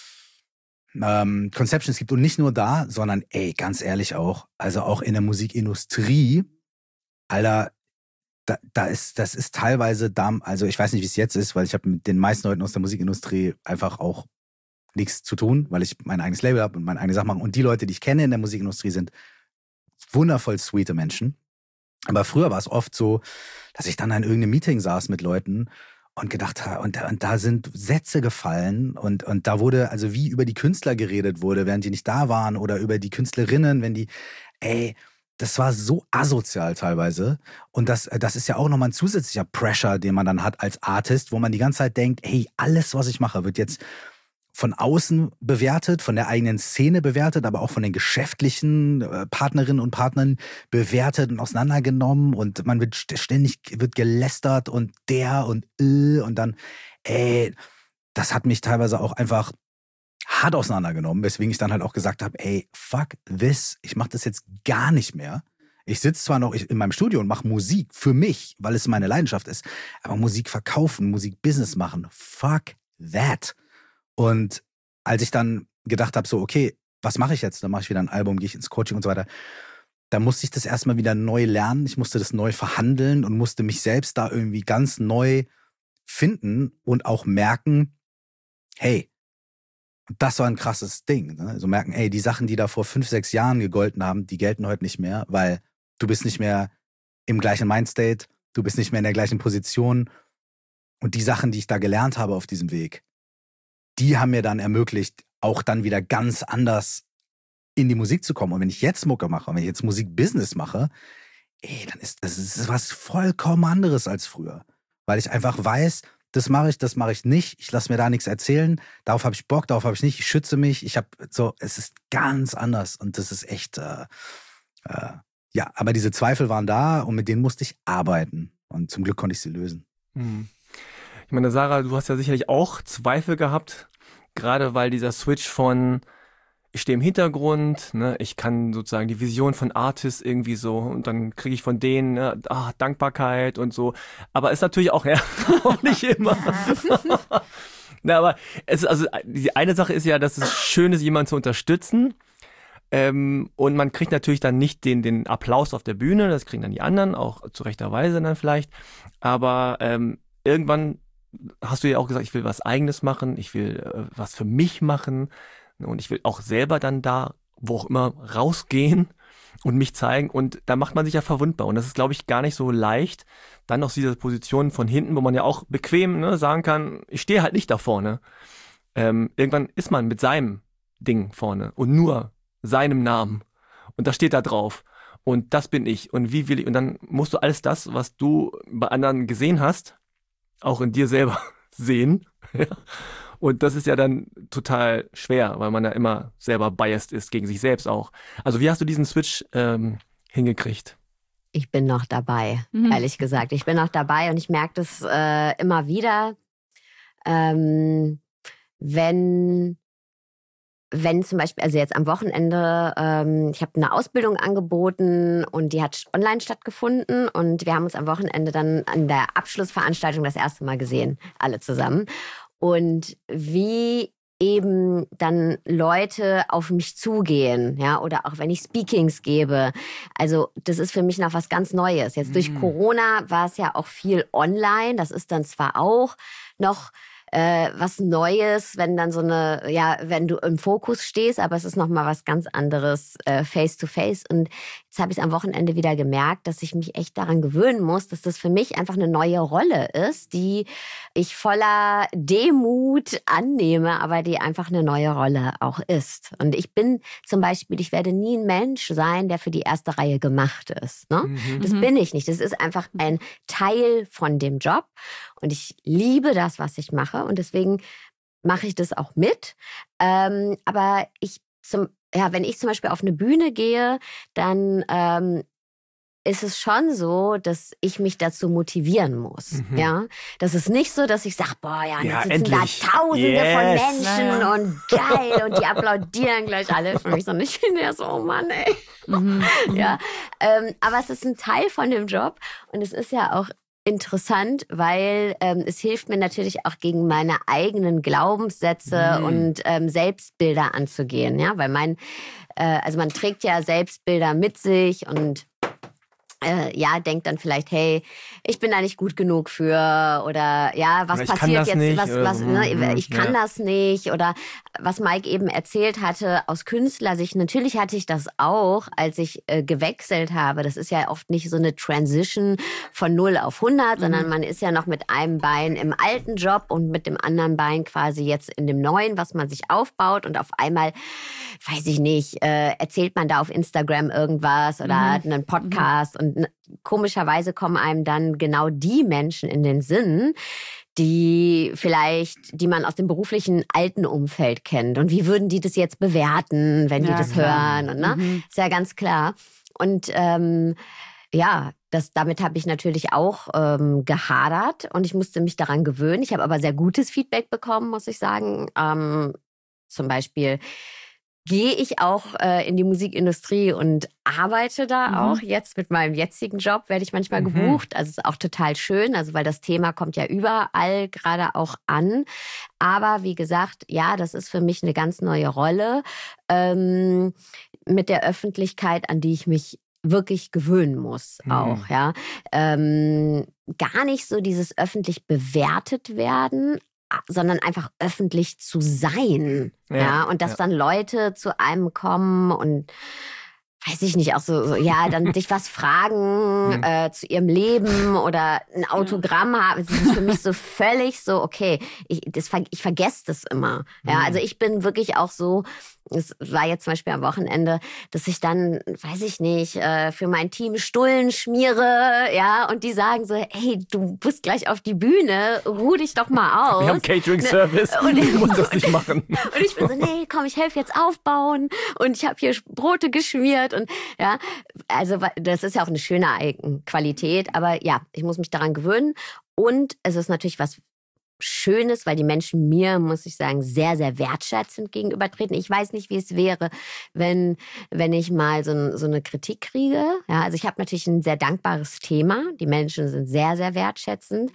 Conceptions gibt und nicht nur da, sondern ganz ehrlich auch, also auch in der Musikindustrie, Alter, das ist teilweise also ich weiß nicht, wie es jetzt ist, weil ich habe mit den meisten Leuten aus der Musikindustrie einfach auch nichts zu tun, weil ich mein eigenes Label habe und meine eigene Sache mache. Und die Leute, die ich kenne in der Musikindustrie, sind wundervoll sweete Menschen. Aber früher war es oft so, dass ich dann in irgendeinem Meeting saß mit Leuten und gedacht habe, und da sind Sätze gefallen und da wurde, also wie über die Künstler geredet wurde, während die nicht da waren oder über die Künstlerinnen, wenn die, das war so asozial teilweise und das ist ja auch nochmal ein zusätzlicher Pressure, den man dann hat als Artist, wo man die ganze Zeit denkt, alles, was ich mache, wird jetzt von außen bewertet, von der eigenen Szene bewertet, aber auch von den geschäftlichen Partnerinnen und Partnern bewertet und auseinandergenommen und man wird ständig gelästert und und dann, das hat mich teilweise auch einfach hart auseinandergenommen, weswegen ich dann halt auch gesagt habe, fuck this, ich mache das jetzt gar nicht mehr. Ich sitze zwar noch in meinem Studio und mache Musik für mich, weil es meine Leidenschaft ist, aber Musik verkaufen, Musik-Business machen, fuck that. Und als ich dann gedacht habe, so, okay, was mache ich jetzt? Dann mache ich wieder ein Album, gehe ich ins Coaching und so weiter. Da musste ich das erstmal wieder neu lernen. Ich musste das neu verhandeln und musste mich selbst da irgendwie ganz neu finden und auch merken, das war ein krasses Ding. Ne? Also merken, die Sachen, die da vor 5, 6 Jahren gegolten haben, die gelten heute nicht mehr, weil du bist nicht mehr im gleichen Mindstate, du bist nicht mehr in der gleichen Position. Und die Sachen, die ich da gelernt habe auf diesem Weg, die haben mir dann ermöglicht, auch dann wieder ganz anders in die Musik zu kommen. Und wenn ich jetzt Mucke mache, wenn ich jetzt Musikbusiness mache, dann ist das was vollkommen anderes als früher. Weil ich einfach weiß, das mache ich nicht, ich lasse mir da nichts erzählen, darauf habe ich Bock, darauf habe ich nicht, ich schütze mich, es ist ganz anders und das ist echt, aber diese Zweifel waren da und mit denen musste ich arbeiten und zum Glück konnte ich sie lösen. Ich meine, Sarah, du hast ja sicherlich auch Zweifel gehabt, gerade weil dieser Switch von ich stehe im Hintergrund, ne, ich kann sozusagen die Vision von Artists irgendwie so und dann kriege ich von denen Dankbarkeit und so, aber ist natürlich auch, auch nicht immer. Na, aber die eine Sache ist ja, dass es schön ist, jemanden zu unterstützen. Und man kriegt natürlich dann nicht den Applaus auf der Bühne, das kriegen dann die anderen, auch zu rechter Weise dann vielleicht. Aber irgendwann hast du ja auch gesagt, ich will was Eigenes machen, ich will was für mich machen und ich will auch selber dann da, wo auch immer, rausgehen und mich zeigen. Und da macht man sich ja verwundbar. Und das ist, glaube ich, gar nicht so leicht, dann aus dieser Position von hinten, wo man ja auch bequem sagen kann, ich stehe halt nicht da vorne. Irgendwann ist man mit seinem Ding vorne und nur seinem Namen. Und das steht da drauf. Und das bin ich. Und wie will ich? Und dann musst du alles das, was du bei anderen gesehen hast, auch in dir selber sehen. Und das ist ja dann total schwer, weil man ja immer selber biased ist gegen sich selbst auch. Also wie hast du diesen Switch hingekriegt? Ich bin noch dabei, ehrlich gesagt. Ich bin noch dabei und ich merke das immer wieder, wenn zum Beispiel, also jetzt am Wochenende, ich habe eine Ausbildung angeboten und die hat online stattgefunden und wir haben uns am Wochenende dann an der Abschlussveranstaltung das erste Mal gesehen, alle zusammen. Und wie eben dann Leute auf mich zugehen, ja, oder auch wenn ich Speakings gebe. Also das ist für mich noch was ganz Neues. Jetzt durch Corona war es ja auch viel online. Das ist dann zwar auch noch was Neues, wenn dann wenn du im Fokus stehst, aber es ist nochmal was ganz anderes face to face. Und jetzt habe ich es am Wochenende wieder gemerkt, dass ich mich echt daran gewöhnen muss, dass das für mich einfach eine neue Rolle ist, die ich voller Demut annehme, aber die einfach eine neue Rolle auch ist. Und ich bin zum Beispiel, ich werde nie ein Mensch sein, der für die erste Reihe gemacht ist. Ne? Das bin ich nicht. Das ist einfach ein Teil von dem Job. Und ich liebe das, was ich mache. Und deswegen mache ich das auch mit. Aber wenn ich zum Beispiel auf eine Bühne gehe, dann ist es schon so, dass ich mich dazu motivieren muss. Ja? Das ist nicht so, dass ich sage, jetzt sitzen endlich. Da Tausende von Menschen und geil und die applaudieren gleich alle für mich. Und ich bin ja so, oh Mann, ey. Ja? Aber es ist ein Teil von dem Job und es ist ja auch interessant, weil es hilft mir natürlich auch gegen meine eigenen Glaubenssätze und Selbstbilder anzugehen, ja, weil man trägt ja Selbstbilder mit sich und denkt dann vielleicht, hey, ich bin da nicht gut genug für oder was oder passiert jetzt, nicht, ich kann das nicht oder was Mike eben erzählt hatte aus Künstlersicht, natürlich hatte ich das auch, als ich gewechselt habe. Das ist ja oft nicht so eine Transition von 0 auf 100, sondern man ist ja noch mit einem Bein im alten Job und mit dem anderen Bein quasi jetzt in dem neuen, was man sich aufbaut und auf einmal, weiß ich nicht, erzählt man da auf Instagram irgendwas oder hat einen Podcast und komischerweise kommen einem dann genau die Menschen in den Sinn, die man aus dem beruflichen alten Umfeld kennt. Und wie würden die das jetzt bewerten, wenn die das hören? Und, ist ja ganz klar. Und damit habe ich natürlich auch gehadert und ich musste mich daran gewöhnen. Ich habe aber sehr gutes Feedback bekommen, muss ich sagen. Zum Beispiel gehe ich auch in die Musikindustrie und arbeite da auch. Jetzt mit meinem jetzigen Job werde ich manchmal gebucht. Also ist auch total schön, also weil das Thema kommt ja überall gerade auch an. Aber wie gesagt, das ist für mich eine ganz neue Rolle mit der Öffentlichkeit, an die ich mich wirklich gewöhnen muss auch, ja. Gar nicht so dieses öffentlich bewertet werden, sondern einfach öffentlich zu sein. Ja, und dass dann Leute zu einem kommen und weiß ich nicht, auch dann dich was fragen zu ihrem Leben oder ein Autogramm haben. Das ist für mich so völlig so, okay, ich vergesse das immer. Ja, also ich bin wirklich auch so, es war jetzt zum Beispiel am Wochenende, dass ich dann, weiß ich nicht, für mein Team Stullen schmiere, und die sagen so, hey, du bist gleich auf die Bühne, ruh dich doch mal aus. Wir haben Catering-Service, du musst das nicht machen. Und ich bin so, nee, komm, ich helfe jetzt aufbauen und ich habe hier Brote geschmiert und also das ist ja auch eine schöne Qualität, aber ich muss mich daran gewöhnen und es ist natürlich was Schönes, weil die Menschen mir, muss ich sagen, sehr, sehr wertschätzend gegenübertreten. Ich weiß nicht, wie es wäre, wenn ich mal so eine Kritik kriege. Ja, also ich habe natürlich ein sehr dankbares Thema. Die Menschen sind sehr, sehr wertschätzend.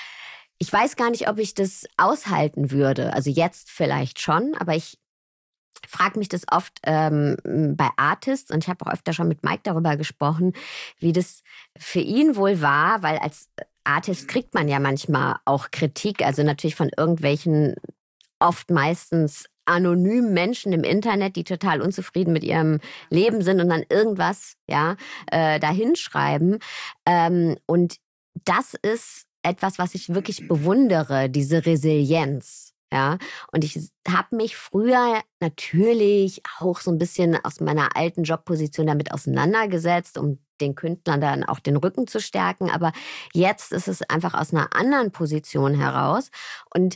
Ich weiß gar nicht, ob ich das aushalten würde. Also jetzt vielleicht schon, aber ich frage mich das oft bei Artists, und ich habe auch öfter schon mit Mike darüber gesprochen, wie das für ihn wohl war, weil als Artist kriegt man ja manchmal auch Kritik, also natürlich von irgendwelchen oft meistens anonymen Menschen im Internet, die total unzufrieden mit ihrem Leben sind und dann irgendwas dahinschreiben. Und das ist etwas, was ich wirklich bewundere, diese Resilienz. Ja, und ich habe mich früher natürlich auch so ein bisschen aus meiner alten Jobposition damit auseinandergesetzt, um den Künstlern dann auch den Rücken zu stärken. Aber jetzt ist es einfach aus einer anderen Position heraus. Und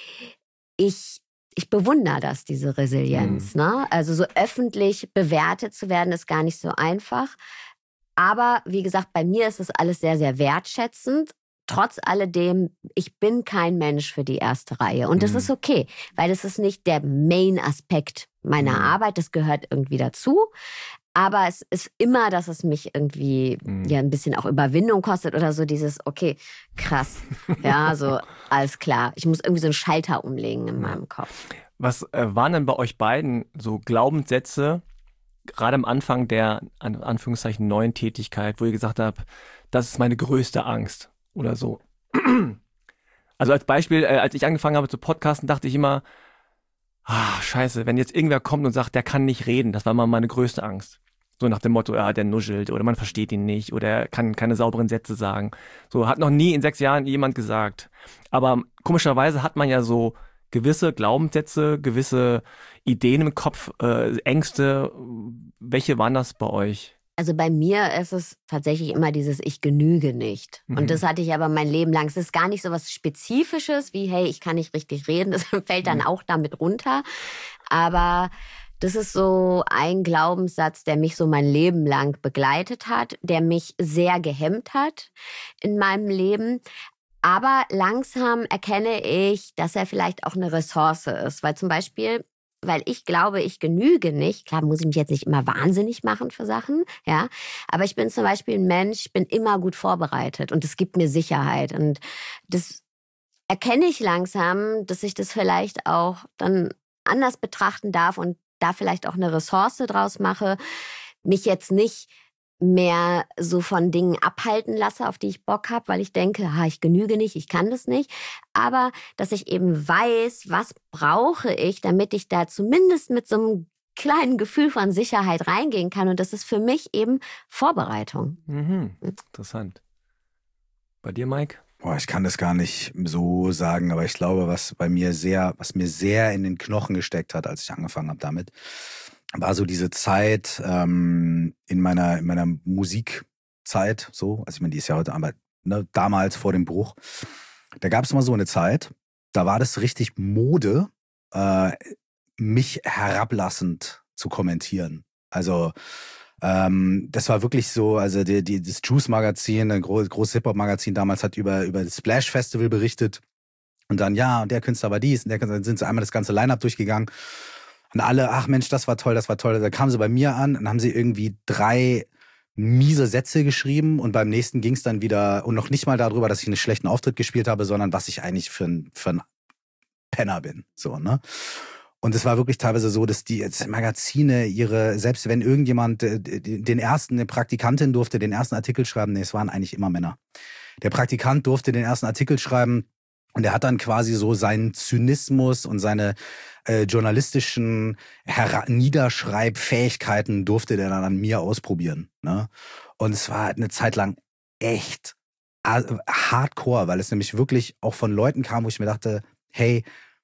ich bewundere das, diese Resilienz. Ne? Also so öffentlich bewertet zu werden, ist gar nicht so einfach. Aber wie gesagt, bei mir ist das alles sehr, sehr wertschätzend. Trotz alledem, ich bin kein Mensch für die erste Reihe. Und das ist okay, weil das ist nicht der Main-Aspekt meiner Arbeit. Das gehört irgendwie dazu. Aber es ist immer, dass es mich irgendwie ja ein bisschen auch Überwindung kostet oder so dieses, okay, krass, ja, so, alles klar. Ich muss irgendwie so einen Schalter umlegen in meinem Kopf. Was waren denn bei euch beiden so Glaubenssätze, gerade am Anfang der, an Anführungszeichen, neuen Tätigkeit, wo ihr gesagt habt, das ist meine größte Angst oder so? Also als Beispiel, als ich angefangen habe zu podcasten, dachte ich immer, scheiße, wenn jetzt irgendwer kommt und sagt, der kann nicht reden, das war mal meine größte Angst. So nach dem Motto, der nuschelt oder man versteht ihn nicht oder er kann keine sauberen Sätze sagen. So hat noch nie in 6 Jahren jemand gesagt. Aber komischerweise hat man ja so gewisse Glaubenssätze, gewisse Ideen im Kopf, Ängste. Welche waren das bei euch? Also bei mir ist es tatsächlich immer dieses Ich genüge nicht. Und das hatte ich aber mein Leben lang. Es ist gar nicht so was Spezifisches wie, hey, ich kann nicht richtig reden. Das fällt dann auch damit runter. Aber das ist so ein Glaubenssatz, der mich so mein Leben lang begleitet hat, der mich sehr gehemmt hat in meinem Leben. Aber langsam erkenne ich, dass er vielleicht auch eine Ressource ist. Weil zum Beispiel, weil ich glaube, ich genüge nicht. Klar, muss ich mich jetzt nicht immer wahnsinnig machen für Sachen, ja. Aber ich bin zum Beispiel ein Mensch, ich bin immer gut vorbereitet und es gibt mir Sicherheit. Und das erkenne ich langsam, dass ich das vielleicht auch dann anders betrachten darf und da vielleicht auch eine Ressource draus mache, mich jetzt nicht mehr so von Dingen abhalten lasse, auf die ich Bock habe, weil ich denke, ich genüge nicht, ich kann das nicht. Aber dass ich eben weiß, was brauche ich, damit ich da zumindest mit so einem kleinen Gefühl von Sicherheit reingehen kann. Und das ist für mich eben Vorbereitung. Interessant. Bei dir, Mike? Ich kann das gar nicht so sagen, aber ich glaube, was mir sehr in den Knochen gesteckt hat, als ich angefangen habe damit, war so diese Zeit in meiner Musikzeit, so, also ich meine, die ist ja heute, aber ne, damals vor dem Bruch, da gab es mal so eine Zeit, da war das richtig Mode, mich herablassend zu kommentieren. Also das war wirklich so, also das Juice-Magazin, ein großes Hip-Hop-Magazin damals, hat über das Splash-Festival berichtet und dann, und der Künstler war dies und der Künstler, dann sind sie einmal das ganze Line-Up durchgegangen und alle, ach Mensch, das war toll. Da kamen sie bei mir an und haben sie irgendwie 3 miese Sätze geschrieben und beim nächsten ging es dann wieder, und noch nicht mal darüber, dass ich einen schlechten Auftritt gespielt habe, sondern was ich eigentlich für ein Penner bin, so, ne? Und es war wirklich teilweise so, dass die Magazine selbst wenn irgendjemand eine Praktikantin durfte den ersten Artikel schreiben, es waren eigentlich immer Männer. Der Praktikant durfte den ersten Artikel schreiben und er hat dann quasi so seinen Zynismus und seine journalistischen Niederschreibfähigkeiten durfte der dann an mir ausprobieren. Ne? Und es war eine Zeit lang echt hardcore, weil es nämlich wirklich auch von Leuten kam, wo ich mir dachte, hey,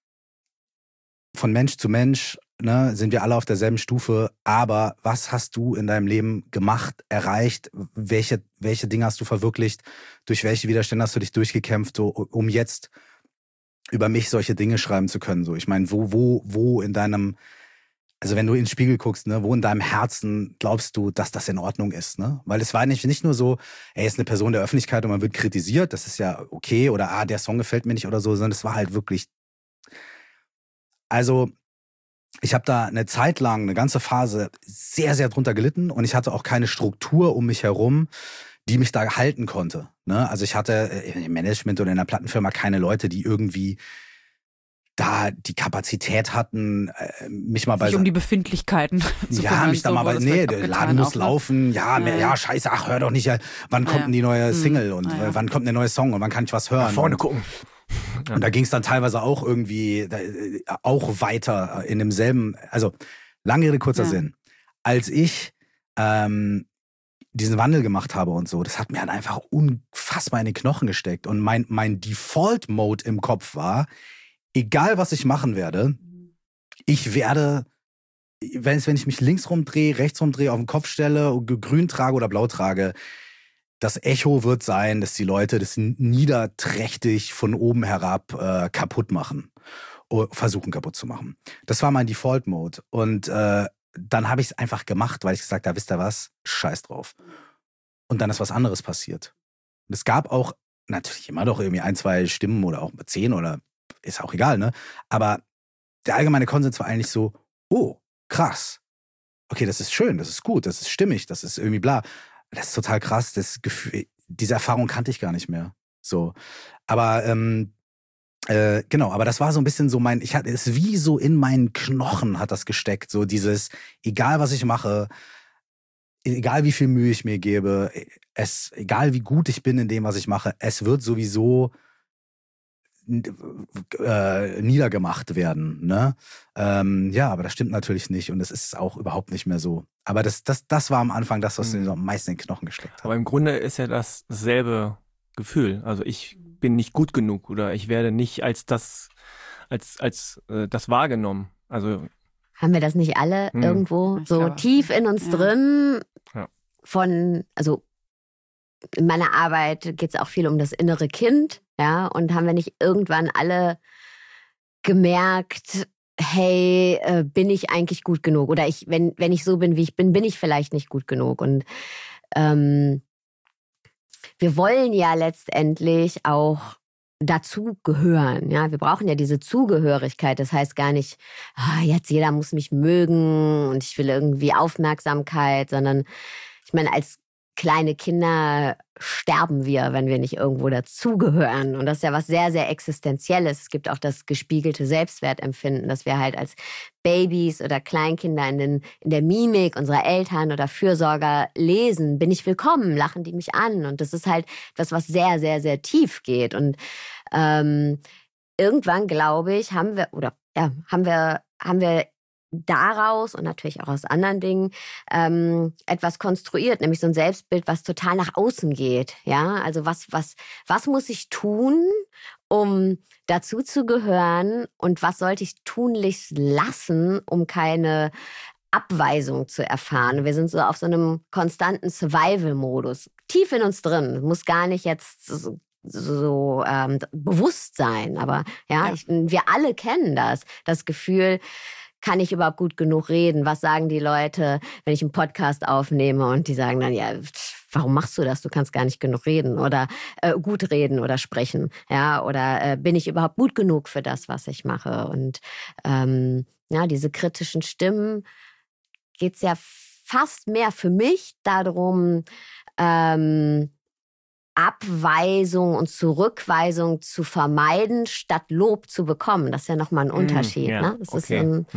von Mensch zu Mensch, ne, sind wir alle auf derselben Stufe, aber was hast du in deinem Leben gemacht, erreicht, welche Dinge hast du verwirklicht, durch welche Widerstände hast du dich durchgekämpft, so, um jetzt über mich solche Dinge schreiben zu können. So, ich meine, wo in deinem, also wenn du in den Spiegel guckst, ne, wo in deinem Herzen glaubst du, dass das in Ordnung ist, ne? Weil es war nicht nur so, er ist eine Person der Öffentlichkeit und man wird kritisiert, das ist ja okay, oder der Song gefällt mir nicht oder so, sondern es war halt wirklich. Also, ich habe da eine Zeit lang, eine ganze Phase sehr, sehr drunter gelitten und ich hatte auch keine Struktur um mich herum, die mich da halten konnte. Ne? Also ich hatte im Management oder in einer Plattenfirma keine Leute, die irgendwie da die Kapazität hatten, mich mal bei... Sich um die Befindlichkeiten zu kümmern. Ja, mich da mal bei... Nee, der Laden muss laufen. Ja, scheiße, ach, hör doch nicht. Wann kommt denn die neue Single und wann kommt der neue Song und wann kann ich was hören? Nach vorne gucken. Und da ging es dann teilweise auch irgendwie auch weiter in demselben... Also, lange Rede, kurzer Sinn. Als ich diesen Wandel gemacht habe und so, das hat mir dann einfach unfassbar in die Knochen gesteckt. Und mein Default-Mode im Kopf war, egal was ich machen werde, ich werde, wenn ich mich links rumdrehe, rechts rumdrehe, auf den Kopf stelle, grün trage oder blau trage, das Echo wird sein, dass die Leute das niederträchtig von oben herab kaputt machen. Versuchen kaputt zu machen. Das war mein Default-Mode. Und dann habe ich es einfach gemacht, weil ich gesagt habe, wisst ihr was? Scheiß drauf. Und dann ist was anderes passiert. Und es gab auch natürlich immer doch irgendwie 1, 2 Stimmen oder auch 10 oder ist auch egal, ne? Aber der allgemeine Konsens war eigentlich so, oh, krass. Okay, das ist schön, das ist gut, das ist stimmig, das ist irgendwie bla. Das ist total krass, das Gefühl, diese Erfahrung kannte ich gar nicht mehr. So. Aber genau, aber das war so ein bisschen so es ist wie so in meinen Knochen hat das gesteckt, so dieses, egal was ich mache, egal wie viel Mühe ich mir gebe, egal wie gut ich bin in dem, was ich mache, es wird sowieso niedergemacht werden, ne? Ja, aber das stimmt natürlich nicht und es ist auch überhaupt nicht mehr so. Aber das war am Anfang das, was mir so am meisten in den Knochen gesteckt hat. Aber im Grunde ist ja dasselbe Gefühl. Also ich bin nicht gut genug oder ich werde nicht als das wahrgenommen. Also haben wir das nicht alle irgendwo so tief in uns drin? Ja. Also in meiner Arbeit geht es auch viel um das innere Kind, ja, und haben wir nicht irgendwann alle gemerkt, hey, bin ich eigentlich gut genug? Oder wenn ich so bin, wie ich bin ich vielleicht nicht gut genug. Und wir wollen ja letztendlich auch dazu gehören. Ja? Wir brauchen ja diese Zugehörigkeit. Das heißt gar nicht, jetzt jeder muss mich mögen und ich will irgendwie Aufmerksamkeit, sondern ich meine, als kleine Kinder sterben wir, wenn wir nicht irgendwo dazugehören. Und das ist ja was sehr, sehr Existenzielles. Es gibt auch das gespiegelte Selbstwertempfinden, dass wir halt als Babys oder Kleinkinder in der Mimik unserer Eltern oder Fürsorger lesen. Bin ich willkommen? Lachen die mich an? Und das ist halt das, was sehr, sehr, sehr tief geht. Und irgendwann, glaube ich, haben wir daraus und natürlich auch aus anderen Dingen etwas konstruiert, nämlich so ein Selbstbild, was total nach außen geht. Ja, also was muss ich tun, um dazu zu gehören und was sollte ich tunlichst lassen, um keine Abweisung zu erfahren? Wir sind so auf so einem konstanten Survival-Modus, tief in uns drin. Muss gar nicht jetzt so bewusst sein, aber wir alle kennen das Gefühl. Kann ich überhaupt gut genug reden? Was sagen die Leute, wenn ich einen Podcast aufnehme und die sagen dann, ja, warum machst du das? Du kannst gar nicht genug reden oder gut reden oder sprechen. Ja, oder bin ich überhaupt gut genug für das, was ich mache? Und diese kritischen Stimmen geht es ja fast mehr für mich darum, Abweisung und Zurückweisung zu vermeiden, statt Lob zu bekommen. Das ist ja nochmal ein Unterschied. Ne? Das ist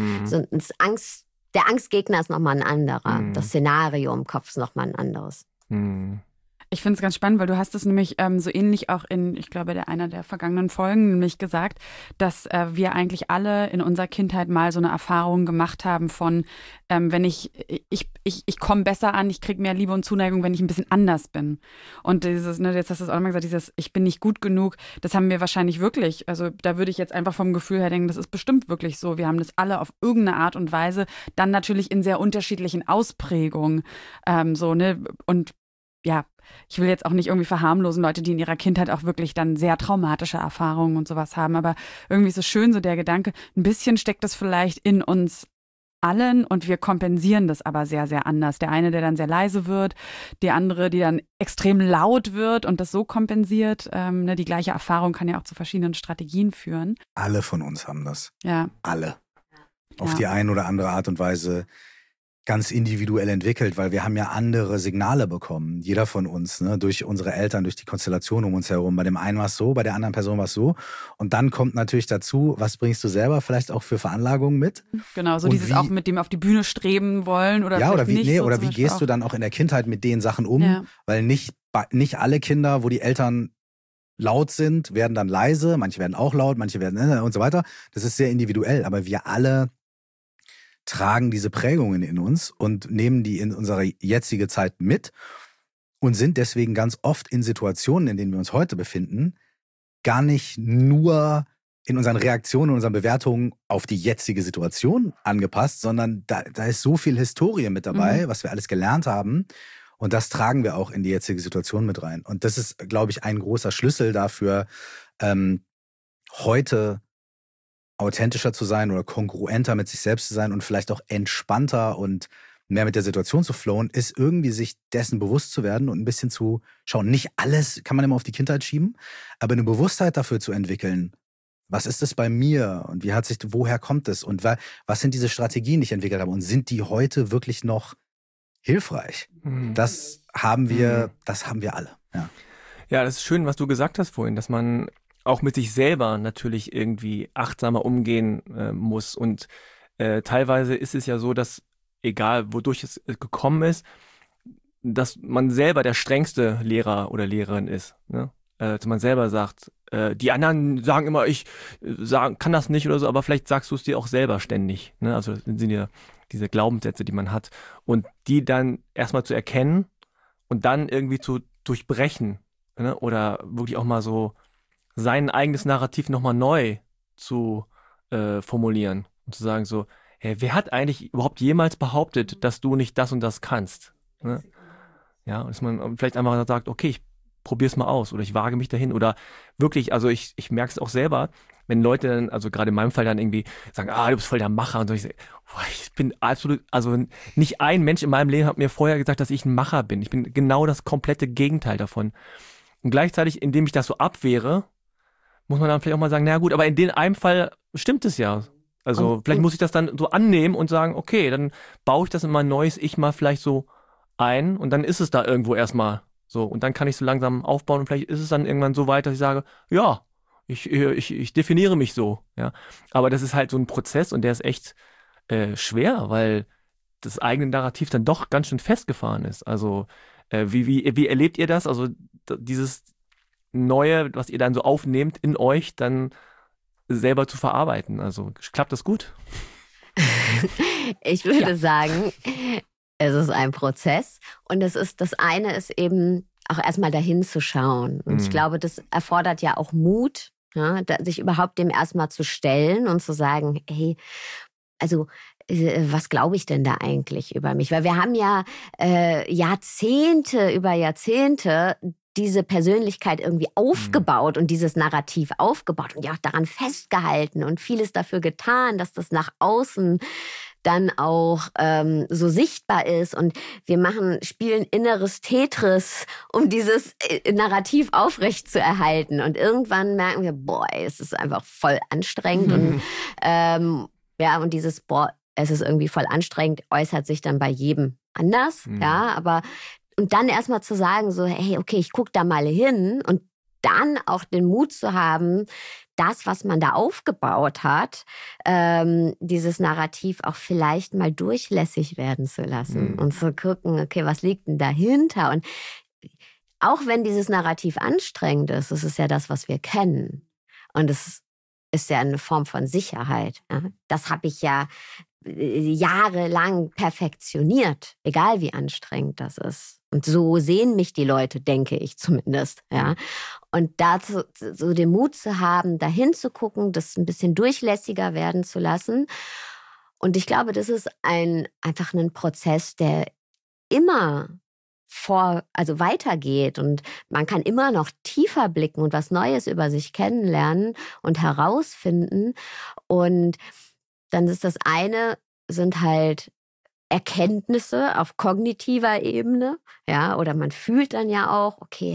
der Angstgegner ist nochmal ein anderer. Das Szenario im Kopf ist nochmal ein anderes. Ich finde es ganz spannend, weil du hast es nämlich so ähnlich auch ich glaube, einer der vergangenen Folgen nämlich gesagt, dass wir eigentlich alle in unserer Kindheit mal so eine Erfahrung gemacht haben von, wenn ich komme besser an, ich kriege mehr Liebe und Zuneigung, wenn ich ein bisschen anders bin. Und dieses, jetzt hast du es auch nochmal gesagt, dieses ich bin nicht gut genug, das haben wir wahrscheinlich wirklich, also da würde ich jetzt einfach vom Gefühl her denken, das ist bestimmt wirklich so. Wir haben das alle auf irgendeine Art und Weise, dann natürlich in sehr unterschiedlichen Ausprägungen. Und ja, ich will jetzt auch nicht irgendwie verharmlosen, Leute, die in ihrer Kindheit auch wirklich dann sehr traumatische Erfahrungen und sowas haben, aber irgendwie ist es schön, so der Gedanke, ein bisschen steckt das vielleicht in uns allen und wir kompensieren das aber sehr, sehr anders. Der eine, der dann sehr leise wird, die andere, die dann extrem laut wird und das so kompensiert. Die gleiche Erfahrung kann ja auch zu verschiedenen Strategien führen. Alle von uns haben das. Ja. Alle. Auf die eine oder andere Art und Weise. ganz individuell entwickelt, weil wir haben ja andere Signale bekommen, jeder von uns, ne, durch unsere Eltern, durch die Konstellation um uns herum. Bei dem einen war es so, bei der anderen Person war es so. Und dann kommt natürlich dazu, was bringst du selber vielleicht auch für Veranlagungen mit? Genau, so dieses auch mit dem auf die Bühne streben wollen oder ja, oder wie, nicht. So oder wie gehst du dann auch in der Kindheit mit den Sachen um? Ja. Weil nicht alle Kinder, wo die Eltern laut sind, werden dann leise, manche werden auch laut, manche werden und so weiter. Das ist sehr individuell, aber wir alle tragen diese Prägungen in uns und nehmen die in unsere jetzige Zeit mit und sind deswegen ganz oft in Situationen, in denen wir uns heute befinden, gar nicht nur in unseren Reaktionen, in unseren Bewertungen auf die jetzige Situation angepasst, sondern da ist so viel Historie mit dabei, was wir alles gelernt haben. Und das tragen wir auch in die jetzige Situation mit rein. Und das ist, glaube ich, ein großer Schlüssel dafür, heute authentischer zu sein oder kongruenter mit sich selbst zu sein und vielleicht auch entspannter und mehr mit der Situation zu flowen, ist irgendwie sich dessen bewusst zu werden und ein bisschen zu schauen. Nicht alles kann man immer auf die Kindheit schieben, aber eine Bewusstheit dafür zu entwickeln. Was ist das bei mir und woher kommt es und was sind diese Strategien, die ich entwickelt habe und sind die heute wirklich noch hilfreich? Das haben wir alle. Ja, das ist schön, was du gesagt hast vorhin, dass man auch mit sich selber natürlich irgendwie achtsamer umgehen muss. Und teilweise ist es ja so, dass, egal wodurch es gekommen ist, dass man selber der strengste Lehrer oder Lehrerin ist. Ne? Dass man selber sagt, die anderen sagen immer, ich kann das nicht oder so, aber vielleicht sagst du es dir auch selber ständig. Ne? Also das sind ja diese Glaubenssätze, die man hat. Und die dann erstmal zu erkennen und dann irgendwie zu durchbrechen. Ne? Oder wirklich auch mal so sein eigenes Narrativ nochmal neu zu formulieren und zu sagen so, hey, wer hat eigentlich überhaupt jemals behauptet, dass du nicht das und das kannst? Ne? Ja, dass man vielleicht einfach sagt, okay, ich probier's mal aus oder ich wage mich dahin oder wirklich, also ich merke es auch selber, wenn Leute dann, also gerade in meinem Fall dann irgendwie sagen, du bist voll der Macher und so, ich bin absolut, also nicht ein Mensch in meinem Leben hat mir vorher gesagt, dass ich ein Macher bin. Ich bin genau das komplette Gegenteil davon. Und gleichzeitig, indem ich das so abwehre, muss man dann vielleicht auch mal sagen, na gut, aber in einem Fall stimmt es ja. Also vielleicht muss ich das dann so annehmen und sagen, okay, dann baue ich das in mein neues Ich mal vielleicht so ein und dann ist es da irgendwo erstmal so. Und dann kann ich so langsam aufbauen und vielleicht ist es dann irgendwann so weit, dass ich sage, ja, ich definiere mich so. Ja. Aber das ist halt so ein Prozess und der ist echt schwer, weil das eigene Narrativ dann doch ganz schön festgefahren ist. Also wie erlebt ihr das? Also dieses Neue, was ihr dann so aufnehmt in euch, dann selber zu verarbeiten. Also klappt das gut? Ich würde sagen, es ist ein Prozess und das eine ist eben auch erstmal dahin zu schauen. Und ich glaube, das erfordert ja auch Mut, ja, sich überhaupt dem erstmal zu stellen und zu sagen, hey, also was glaube ich denn da eigentlich über mich? Weil wir haben ja Jahrzehnte über Jahrzehnte diese Persönlichkeit irgendwie aufgebaut und dieses Narrativ aufgebaut und ja auch daran festgehalten und vieles dafür getan, dass das nach außen dann auch so sichtbar ist und wir spielen inneres Tetris, um dieses Narrativ aufrecht zu erhalten und irgendwann merken wir, boah, es ist einfach voll anstrengend und und dieses, boah, es ist irgendwie voll anstrengend, äußert sich dann bei jedem anders, aber und dann erstmal zu sagen, so, hey, okay, ich gucke da mal hin und dann auch den Mut zu haben, das, was man da aufgebaut hat, dieses Narrativ auch vielleicht mal durchlässig werden zu lassen und zu gucken, okay, was liegt denn dahinter? Und auch wenn dieses Narrativ anstrengend ist, es ist ja das, was wir kennen. Und es ist ja eine Form von Sicherheit. Ja? Das habe ich ja jahrelang perfektioniert, egal wie anstrengend das ist. Und so sehen mich die Leute, denke ich zumindest. Ja? Und dazu so den Mut zu haben, dahin zu gucken, das ein bisschen durchlässiger werden zu lassen. Und ich glaube, das ist einfach ein Prozess, der immer weitergeht und man kann immer noch tiefer blicken und was Neues über sich kennenlernen und herausfinden. Und dann ist das eine, sind halt Erkenntnisse auf kognitiver Ebene, ja, oder man fühlt dann ja auch, okay, hey,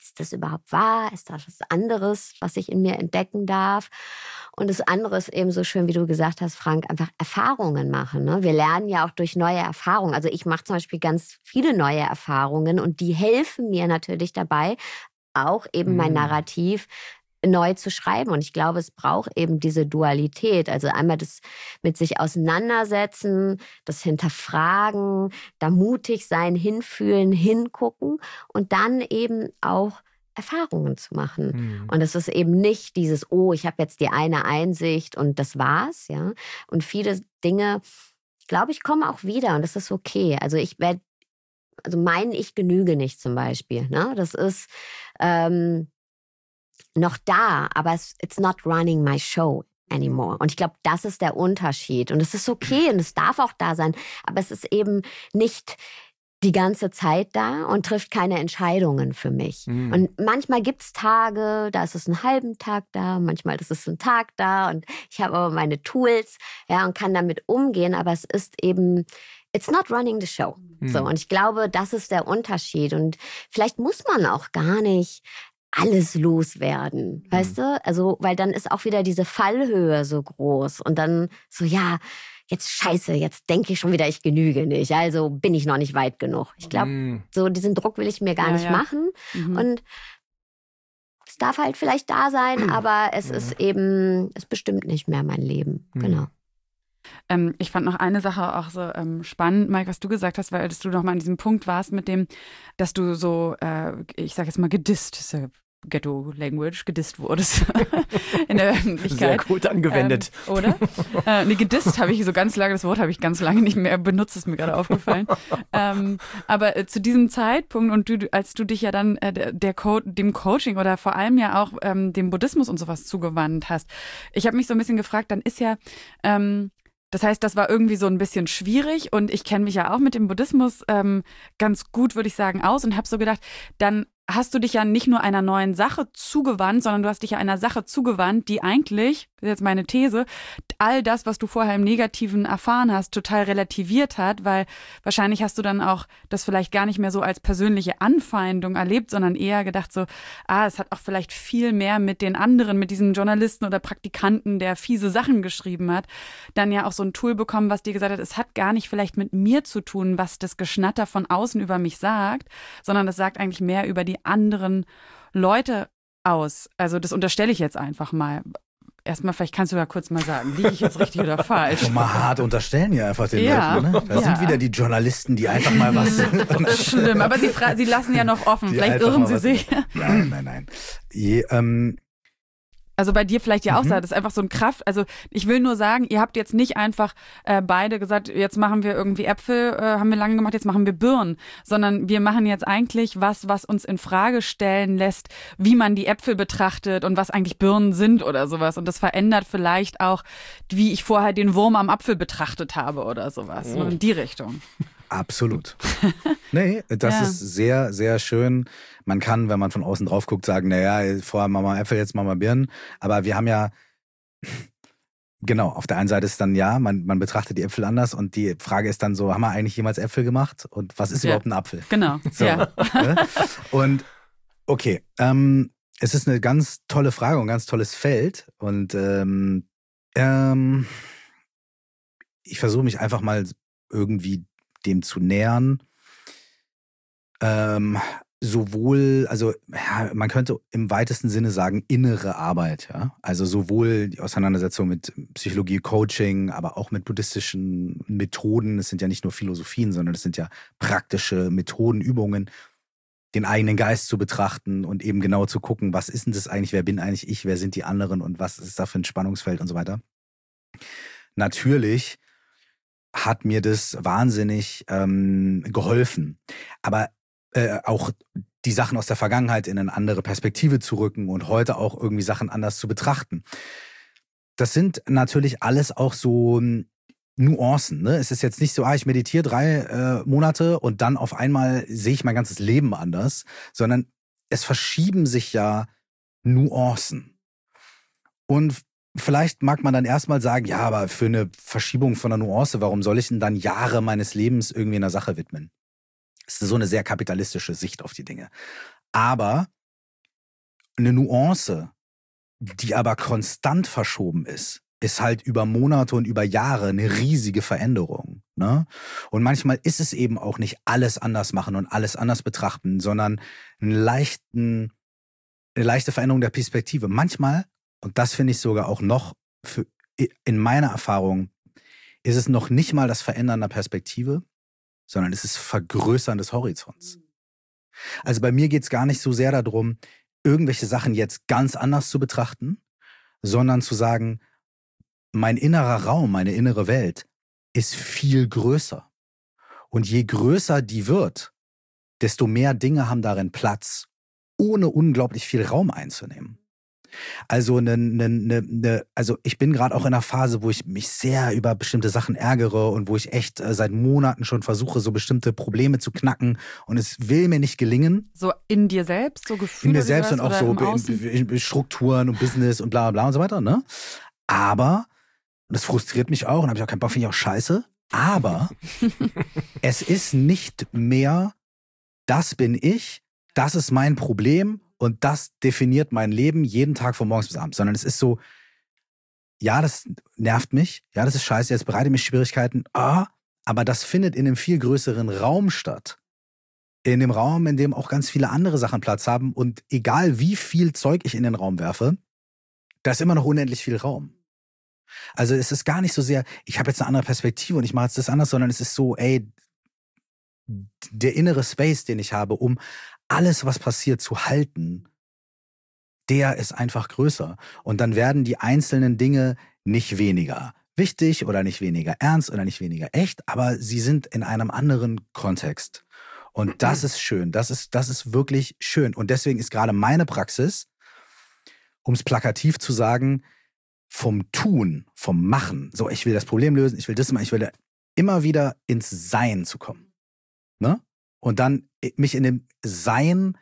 ist das überhaupt wahr? Ist das was anderes, was ich in mir entdecken darf? Und das andere ist eben so schön, wie du gesagt hast, Frank, einfach Erfahrungen machen. Ne? Wir lernen ja auch durch neue Erfahrungen. Also ich mache zum Beispiel ganz viele neue Erfahrungen und die helfen mir natürlich dabei, auch eben mein Narrativ neu zu schreiben. Und ich glaube, es braucht eben diese Dualität. Also einmal das mit sich auseinandersetzen, das hinterfragen, da mutig sein, hinfühlen, hingucken und dann eben auch Erfahrungen zu machen. Und es ist eben nicht dieses, oh, ich habe jetzt die eine Einsicht und das war's. Ja? Und viele Dinge, glaube ich, kommen auch wieder und das ist okay. Also ich genüge nicht zum Beispiel. Ne? Das ist noch da, aber it's not running my show anymore. Und ich glaube, das ist der Unterschied. Und es ist okay und es darf auch da sein, aber es ist eben nicht die ganze Zeit da und trifft keine Entscheidungen für mich. Und manchmal gibt es Tage, da ist es einen halben Tag da, manchmal ist es ein Tag da und ich habe aber meine Tools, ja, und kann damit umgehen, aber es ist eben it's not running the show. So, und ich glaube, das ist der Unterschied. Und vielleicht muss man auch gar nicht alles loswerden, weißt du? Also, weil dann ist auch wieder diese Fallhöhe so groß und dann so, ja, jetzt scheiße, jetzt denke ich schon wieder, ich genüge nicht, also bin ich noch nicht weit genug. Ich glaube, so diesen Druck will ich mir gar nicht machen und es darf halt vielleicht da sein, aber es ist eben, es bestimmt nicht mehr mein Leben, genau. Ich fand noch eine Sache auch so spannend, Mike, was du gesagt hast, weil du noch mal an diesem Punkt warst mit dem, dass du so, ich sag jetzt mal gedisst, Ghetto-Language, gedisst wurdest in der Öffentlichkeit. Sehr gut angewendet. Oder? Gedisst habe ich so ganz lange, das Wort habe ich ganz lange nicht mehr benutzt, ist mir gerade aufgefallen. Aber zu diesem Zeitpunkt und als du dich ja dann dem Coaching oder vor allem ja auch dem Buddhismus und sowas zugewandt hast, ich habe mich so ein bisschen gefragt, dann ist ja das heißt, das war irgendwie so ein bisschen schwierig und ich kenne mich ja auch mit dem Buddhismus ganz gut, würde ich sagen, aus und habe so gedacht, dann hast du dich ja nicht nur einer neuen Sache zugewandt, sondern du hast dich ja einer Sache zugewandt, die eigentlich, das ist jetzt meine These, all das, was du vorher im Negativen erfahren hast, total relativiert hat, weil wahrscheinlich hast du dann auch das vielleicht gar nicht mehr so als persönliche Anfeindung erlebt, sondern eher gedacht so, es hat auch vielleicht viel mehr mit den anderen, mit diesem Journalisten oder Praktikanten, der fiese Sachen geschrieben hat, dann ja auch so ein Tool bekommen, was dir gesagt hat, es hat gar nicht vielleicht mit mir zu tun, was das Geschnatter von außen über mich sagt, sondern es sagt eigentlich mehr über die anderen Leute aus. Also das unterstelle ich jetzt einfach mal. Erstmal, vielleicht kannst du da kurz mal sagen, liege ich jetzt richtig oder falsch? Mal hart unterstellen ja einfach den Leuten. Ne? Da sind wieder die Journalisten, die einfach mal was... Schlimm, aber sie lassen ja noch offen. Vielleicht irren sie sich. Nein. Also bei dir vielleicht ja auch, das ist einfach so ein Kraft. Also ich will nur sagen, ihr habt jetzt nicht einfach beide gesagt, jetzt machen wir irgendwie Äpfel, haben wir lange gemacht, jetzt machen wir Birnen, sondern wir machen jetzt eigentlich was uns in Frage stellen lässt, wie man die Äpfel betrachtet und was eigentlich Birnen sind oder sowas. Und das verändert vielleicht auch, wie ich vorher den Wurm am Apfel betrachtet habe oder sowas. So in die Richtung. Absolut. Nee, das ist sehr, sehr schön. Man kann, wenn man von außen drauf guckt, sagen, naja, vorher machen wir Äpfel, jetzt machen wir Birnen. Aber wir haben ja, genau, auf der einen Seite ist dann man betrachtet die Äpfel anders und die Frage ist dann so, haben wir eigentlich jemals Äpfel gemacht? Und was ist überhaupt ein Apfel? Genau, so, Und okay, es ist eine ganz tolle Frage und ein ganz tolles Feld und ich versuche mich einfach mal irgendwie dem zu nähern. Sowohl, also man könnte im weitesten Sinne sagen, innere Arbeit. Ja? Also sowohl die Auseinandersetzung mit Psychologie, Coaching, aber auch mit buddhistischen Methoden. Es sind ja nicht nur Philosophien, sondern es sind ja praktische Methoden, Übungen, den eigenen Geist zu betrachten und eben genau zu gucken, was ist denn das eigentlich, wer bin eigentlich ich, wer sind die anderen und was ist da für ein Spannungsfeld und so weiter. Natürlich hat mir das wahnsinnig geholfen. Aber auch die Sachen aus der Vergangenheit in eine andere Perspektive zu rücken und heute auch irgendwie Sachen anders zu betrachten. Das sind natürlich alles auch so Nuancen. Ne? Es ist jetzt nicht so, ich meditiere 3 Monate und dann auf einmal sehe ich mein ganzes Leben anders, sondern es verschieben sich ja Nuancen. Und vielleicht mag man dann erstmal sagen, ja, aber für eine Verschiebung von einer Nuance, warum soll ich denn dann Jahre meines Lebens irgendwie einer Sache widmen? Das ist so eine sehr kapitalistische Sicht auf die Dinge. Aber eine Nuance, die aber konstant verschoben ist halt über Monate und über Jahre eine riesige Veränderung. Ne? Und manchmal ist es eben auch nicht alles anders machen und alles anders betrachten, sondern eine leichte Veränderung der Perspektive. Manchmal, und das finde ich sogar auch noch in meiner Erfahrung, ist es noch nicht mal das Verändern der Perspektive, sondern es ist Vergrößern des Horizonts. Also bei mir geht es gar nicht so sehr darum, irgendwelche Sachen jetzt ganz anders zu betrachten, sondern zu sagen, mein innerer Raum, meine innere Welt ist viel größer. Und je größer die wird, desto mehr Dinge haben darin Platz, ohne unglaublich viel Raum einzunehmen. Also also ich bin gerade auch in einer Phase, wo ich mich sehr über bestimmte Sachen ärgere und wo ich echt seit Monaten schon versuche, so bestimmte Probleme zu knacken und es will mir nicht gelingen. So in dir selbst, so Gefühle? In mir selbst und auch so in Strukturen und Business und bla bla und so weiter, ne? Aber, und das frustriert mich auch und habe ich auch keinen Bock, finde ich auch scheiße, aber es ist nicht mehr, das bin ich, das ist mein Problem und das definiert mein Leben jeden Tag von morgens bis abends, sondern es ist so, ja, das nervt mich, ja, das ist scheiße, jetzt bereitet mich Schwierigkeiten, aber das findet in einem viel größeren Raum statt. In dem Raum, in dem auch ganz viele andere Sachen Platz haben und egal wie viel Zeug ich in den Raum werfe, da ist immer noch unendlich viel Raum. Also es ist gar nicht so sehr, ich habe jetzt eine andere Perspektive und ich mache jetzt das anders, sondern es ist so, der innere Space, den ich habe, um alles, was passiert, zu halten, der ist einfach größer. Und dann werden die einzelnen Dinge nicht weniger wichtig oder nicht weniger ernst oder nicht weniger echt, aber sie sind in einem anderen Kontext. Und das ist schön, das ist wirklich schön. Und deswegen ist gerade meine Praxis, um es plakativ zu sagen, vom Tun, vom Machen, so ich will das Problem lösen, ich will das machen, ich will immer wieder ins Sein zu kommen. Ne? Und dann mich in dem Sein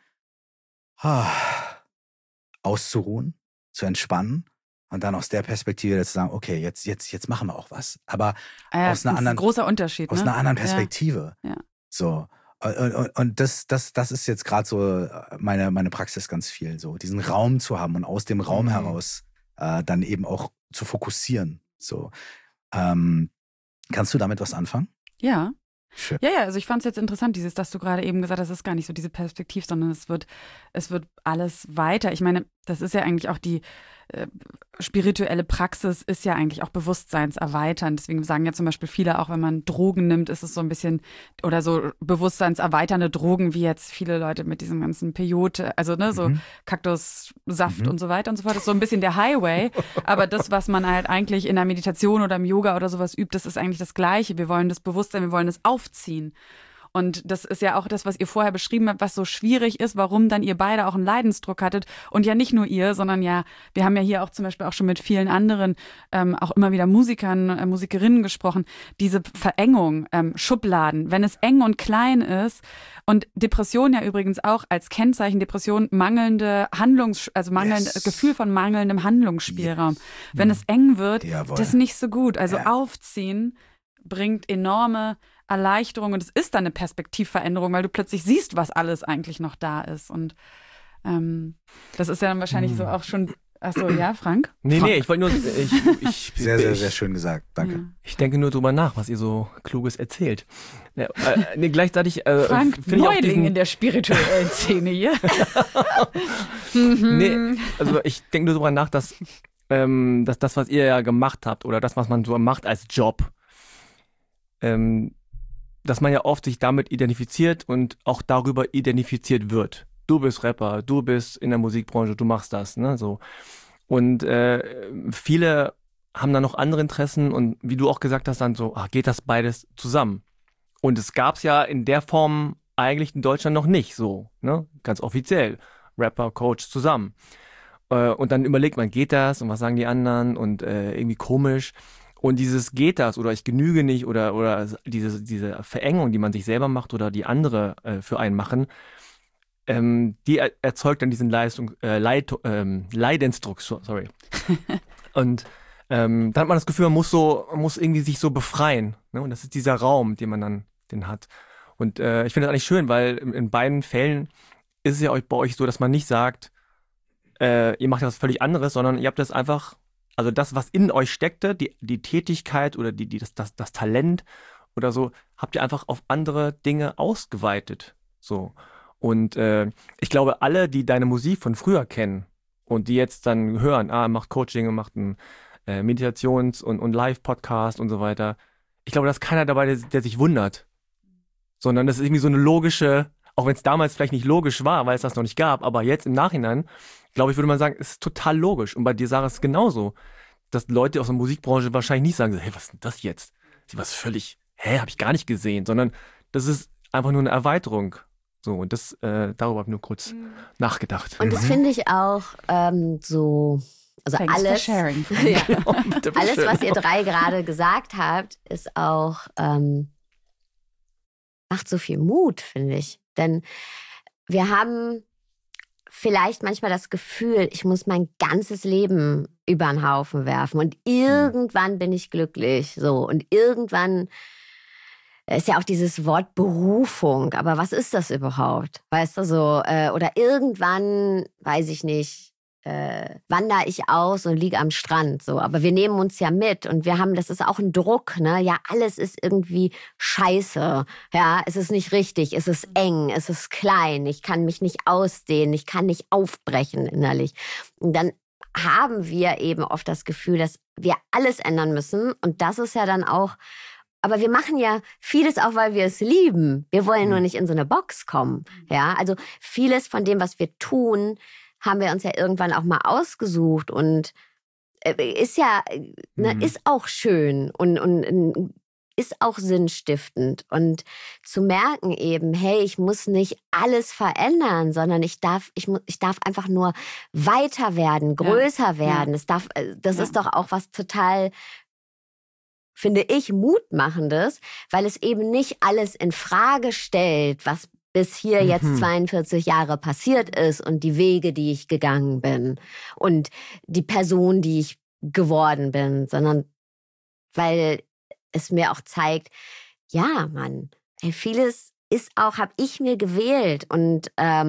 auszuruhen, zu entspannen und dann aus der Perspektive zu sagen, okay, jetzt machen wir auch was. Aber aus einer anderen, großer Unterschied, aus einer anderen Perspektive. Ja. So. Und das ist jetzt gerade so meine Praxis ganz viel, so diesen Raum zu haben und aus dem Raum heraus dann eben auch zu fokussieren. So. Kannst du damit was anfangen? Ja. Schön. Ja, also ich fand es jetzt interessant, dass du gerade eben gesagt hast, das ist gar nicht so diese Perspektive, sondern es wird alles weiter. Ich meine, das ist ja eigentlich auch die spirituelle Praxis ist ja eigentlich auch bewusstseinserweiternd. Deswegen sagen ja zum Beispiel viele, auch wenn man Drogen nimmt, ist es so ein bisschen, oder so bewusstseinserweiternde Drogen, wie jetzt viele Leute mit diesem ganzen Peyote, also ne, so Kaktussaft und so weiter und so fort. Das ist so ein bisschen der Highway. Aber das, was man halt eigentlich in der Meditation oder im Yoga oder sowas übt, das ist eigentlich das Gleiche. Wir wollen das Bewusstsein, wir wollen es aufziehen. Und das ist ja auch das, was ihr vorher beschrieben habt, was so schwierig ist, warum dann ihr beide auch einen Leidensdruck hattet. Und ja nicht nur ihr, sondern ja, wir haben ja hier auch zum Beispiel auch schon mit vielen anderen, auch immer wieder Musikern, Musikerinnen gesprochen. Diese Verengung, Schubladen, wenn es eng und klein ist. Und Depression ja übrigens auch als Kennzeichen Depression mangelnde Gefühl von mangelndem Handlungsspielraum. Yes. Wenn es eng wird, das ist nicht so gut. Also aufziehen bringt enorme Erleichterung und es ist dann eine Perspektivveränderung, weil du plötzlich siehst, was alles eigentlich noch da ist. Und das ist ja dann wahrscheinlich so auch schon. Achso, ja, Frank? Nee, ich wollte nur. Sehr, sehr, sehr schön gesagt. Danke. Ja. Ich denke nur drüber nach, was ihr so Kluges erzählt. Gleichzeitig. Frank, Neuling in der spirituellen Szene hier. Nee, also ich denke nur drüber nach, dass das, was ihr ja gemacht habt oder das, was man so macht als Job, dass man ja oft sich damit identifiziert und auch darüber identifiziert wird. Du bist Rapper, du bist in der Musikbranche, du machst das, ne, so. Und viele haben dann noch andere Interessen und wie du auch gesagt hast, dann so, geht das beides zusammen? Und es gab's ja in der Form eigentlich in Deutschland noch nicht so, ne, ganz offiziell. Rapper, Coach zusammen. Und dann überlegt man, geht das und was sagen die anderen und irgendwie komisch. Und dieses geht das oder ich genüge nicht oder diese Verengung, die man sich selber macht oder die andere für einen machen, die erzeugt dann diesen Leidensdruck, sorry. Und dann hat man das Gefühl, man muss irgendwie sich so befreien. Ne? Und das ist dieser Raum, den man dann hat. Und ich finde das eigentlich schön, weil in beiden Fällen ist es ja bei euch so, dass man nicht sagt, ihr macht ja was völlig anderes, sondern ihr habt das einfach, also das, was in euch steckte, die Tätigkeit oder das Talent oder so, habt ihr einfach auf andere Dinge ausgeweitet. So. Und ich glaube, alle, die deine Musik von früher kennen und die jetzt dann hören, macht Coaching und macht einen Meditations- und Live-Podcast und so weiter, ich glaube, da ist keiner dabei, der sich wundert. Sondern das ist irgendwie so eine logische, auch wenn es damals vielleicht nicht logisch war, weil es das noch nicht gab, aber jetzt im Nachhinein, glaube ich, würde man sagen, es ist total logisch. Und bei dir, Sarah, ist es genauso, dass Leute aus der Musikbranche wahrscheinlich nicht sagen, hey, was ist denn das jetzt? Sie was völlig, habe ich gar nicht gesehen, sondern das ist einfach nur eine Erweiterung. So, und das, darüber habe ich nur kurz nachgedacht. Und das finde ich auch so, also Thanks alles, for sharing. ja, alles, was ihr drei gerade gesagt habt, ist auch, macht so viel Mut, finde ich. Denn wir haben vielleicht manchmal das Gefühl, ich muss mein ganzes Leben über den Haufen werfen und irgendwann bin ich glücklich. So, und irgendwann ist ja auch dieses Wort Berufung. Aber was ist das überhaupt? Weißt du, so, oder irgendwann, weiß ich nicht, wandere ich aus und liege am Strand, so. Aber wir nehmen uns ja mit und wir haben, das ist auch ein Druck, ne? Ja, alles ist irgendwie scheiße. Ja, es ist nicht richtig, es ist eng, es ist klein, ich kann mich nicht ausdehnen, ich kann nicht aufbrechen innerlich. Und dann haben wir eben oft das Gefühl, dass wir alles ändern müssen und das ist ja dann auch, aber wir machen ja vieles auch, weil wir es lieben. Wir wollen nur nicht in so eine Box kommen. Ja, also vieles von dem, was wir tun, haben wir uns ja irgendwann auch mal ausgesucht und ist ja, ist auch schön und ist auch sinnstiftend. Und zu merken eben, hey, ich muss nicht alles verändern, sondern ich darf einfach nur weiter werden, größer werden. Das ist doch auch was total, finde ich, Mutmachendes, weil es eben nicht alles in Frage stellt, was bis hier jetzt 42 Jahre passiert ist und die Wege, die ich gegangen bin und die Person, die ich geworden bin, sondern weil es mir auch zeigt, ja, Mann, vieles ist auch, habe ich mir gewählt und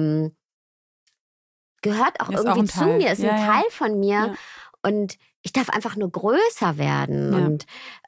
gehört auch ist irgendwie auch zu mir, ist ein Teil von mir Ja. und ich darf einfach nur größer werden und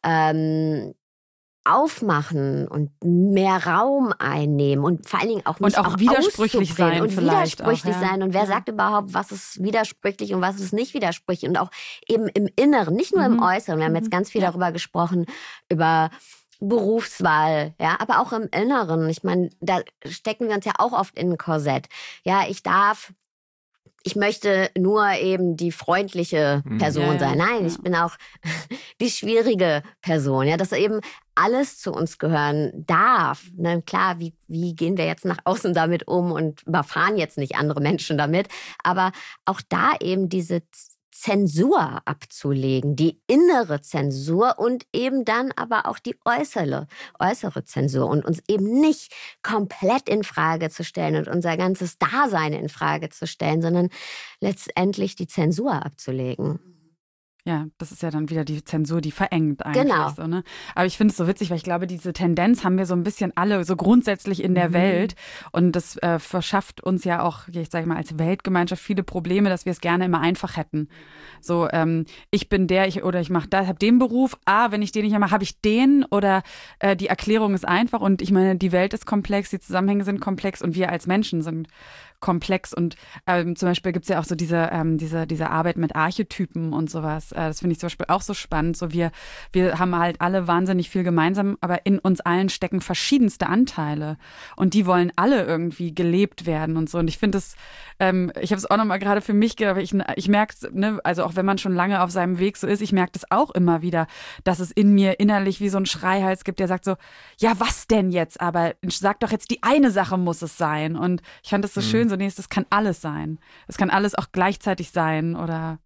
aufmachen und mehr Raum einnehmen und vor allen Dingen auch mich Und auch widersprüchlich sein und vielleicht widersprüchlich auch, ja. sein. Und wer sagt überhaupt, was ist widersprüchlich und was ist nicht widersprüchlich? Und auch eben im Inneren, nicht nur im Äußeren. Wir haben jetzt ganz viel darüber gesprochen, über Berufswahl, ja, aber auch im Inneren. Ich meine, da stecken wir uns ja auch oft in ein Korsett. Ja, ich möchte nur eben die freundliche Person sein. Nein, ich bin auch die schwierige Person. Ja, dass eben alles zu uns gehören darf. Na klar, wie gehen wir jetzt nach außen damit um und überfahren jetzt nicht andere Menschen damit. Aber auch da eben diese Zensur abzulegen, die innere Zensur und eben dann aber auch die äußere Zensur und uns eben nicht komplett in Frage zu stellen und unser ganzes Dasein in Frage zu stellen, sondern letztendlich die Zensur abzulegen. Ja, das ist ja dann wieder die Zensur, die verengt eigentlich. Genau. So, ne? Aber ich finde es so witzig, weil ich glaube, diese Tendenz haben wir so ein bisschen alle so grundsätzlich in der Welt. Und das verschafft uns ja auch, ich sage mal, als Weltgemeinschaft viele Probleme, dass wir es gerne immer einfach hätten. So, ich bin ich mache das, habe den Beruf, wenn ich den nicht mache, habe ich den oder die Erklärung ist einfach und ich meine, die Welt ist komplex, die Zusammenhänge sind komplex und wir als Menschen sind komplex und zum Beispiel gibt es ja auch so diese Arbeit mit Archetypen und sowas. Das finde ich zum Beispiel auch so spannend. So wir haben halt alle wahnsinnig viel gemeinsam, aber in uns allen stecken verschiedenste Anteile und die wollen alle irgendwie gelebt werden und so. Und ich finde es, ich habe es auch nochmal gerade für mich gedacht, ich merke es, ne, also auch wenn man schon lange auf seinem Weg so ist, ich merke das auch immer wieder, dass es in mir innerlich wie so ein Schreihals gibt, der sagt so, ja, was denn jetzt? Aber sag doch jetzt, die eine Sache muss es sein. Und ich fand das so schön, so, nee, das kann alles sein. Es kann alles auch gleichzeitig sein oder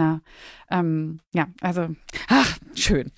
also, schön.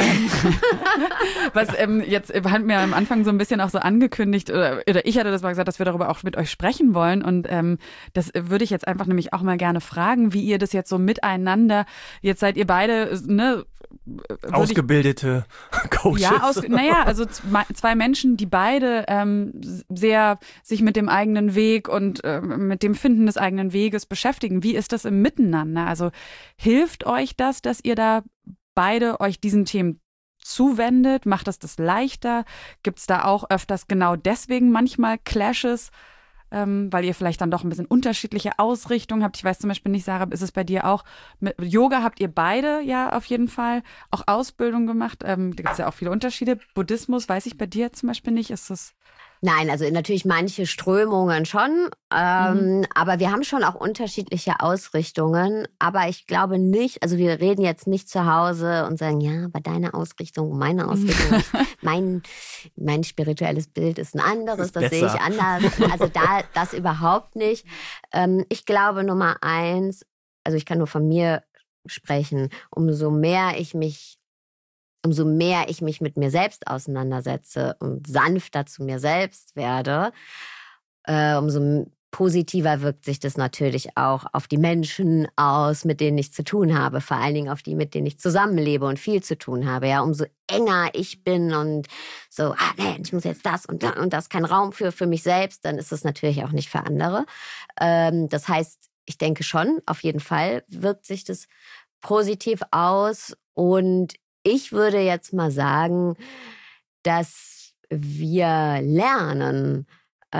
Was jetzt haben wir am Anfang so ein bisschen auch so angekündigt, oder ich hatte das mal gesagt, dass wir darüber auch mit euch sprechen wollen und das würde ich jetzt einfach nämlich auch mal gerne fragen, wie ihr das jetzt so miteinander, jetzt seid ihr beide, ne, ausgebildete Coaches. Ja, also zwei Menschen, die beide sehr sich mit dem eigenen Weg und mit dem Finden des eigenen Weges beschäftigen. Wie ist das im Miteinander? Also hilft euch das, dass ihr da beide euch diesen Themen zuwendet? Macht das leichter? Gibt es da auch öfters genau deswegen manchmal Clashes? Weil ihr vielleicht dann doch ein bisschen unterschiedliche Ausrichtungen habt. Ich weiß zum Beispiel nicht, Sarah, ist es bei dir auch, mit Yoga habt ihr beide ja auf jeden Fall auch Ausbildung gemacht. Da gibt es ja auch viele Unterschiede. Buddhismus weiß ich bei dir zum Beispiel nicht. Ist das... Nein, also natürlich manche Strömungen schon, aber wir haben schon auch unterschiedliche Ausrichtungen. Aber ich glaube nicht, also wir reden jetzt nicht zu Hause und sagen, ja, aber deine Ausrichtung, meine Ausrichtung, mein spirituelles Bild ist ein anderes, das sehe ich anders. Also das überhaupt nicht. Ich glaube Nummer 1, also ich kann nur von mir sprechen, umso mehr ich mich mit mir selbst auseinandersetze und sanfter zu mir selbst werde, umso positiver wirkt sich das natürlich auch auf die Menschen aus, mit denen ich zu tun habe. Vor allen Dingen auf die, mit denen ich zusammenlebe und viel zu tun habe. Ja, umso enger ich bin und so, ich muss jetzt das und das, kein Raum für mich selbst, dann ist es natürlich auch nicht für andere. Das heißt, ich denke schon, auf jeden Fall wirkt sich das positiv aus. Und ich würde jetzt mal sagen, dass wir lernen,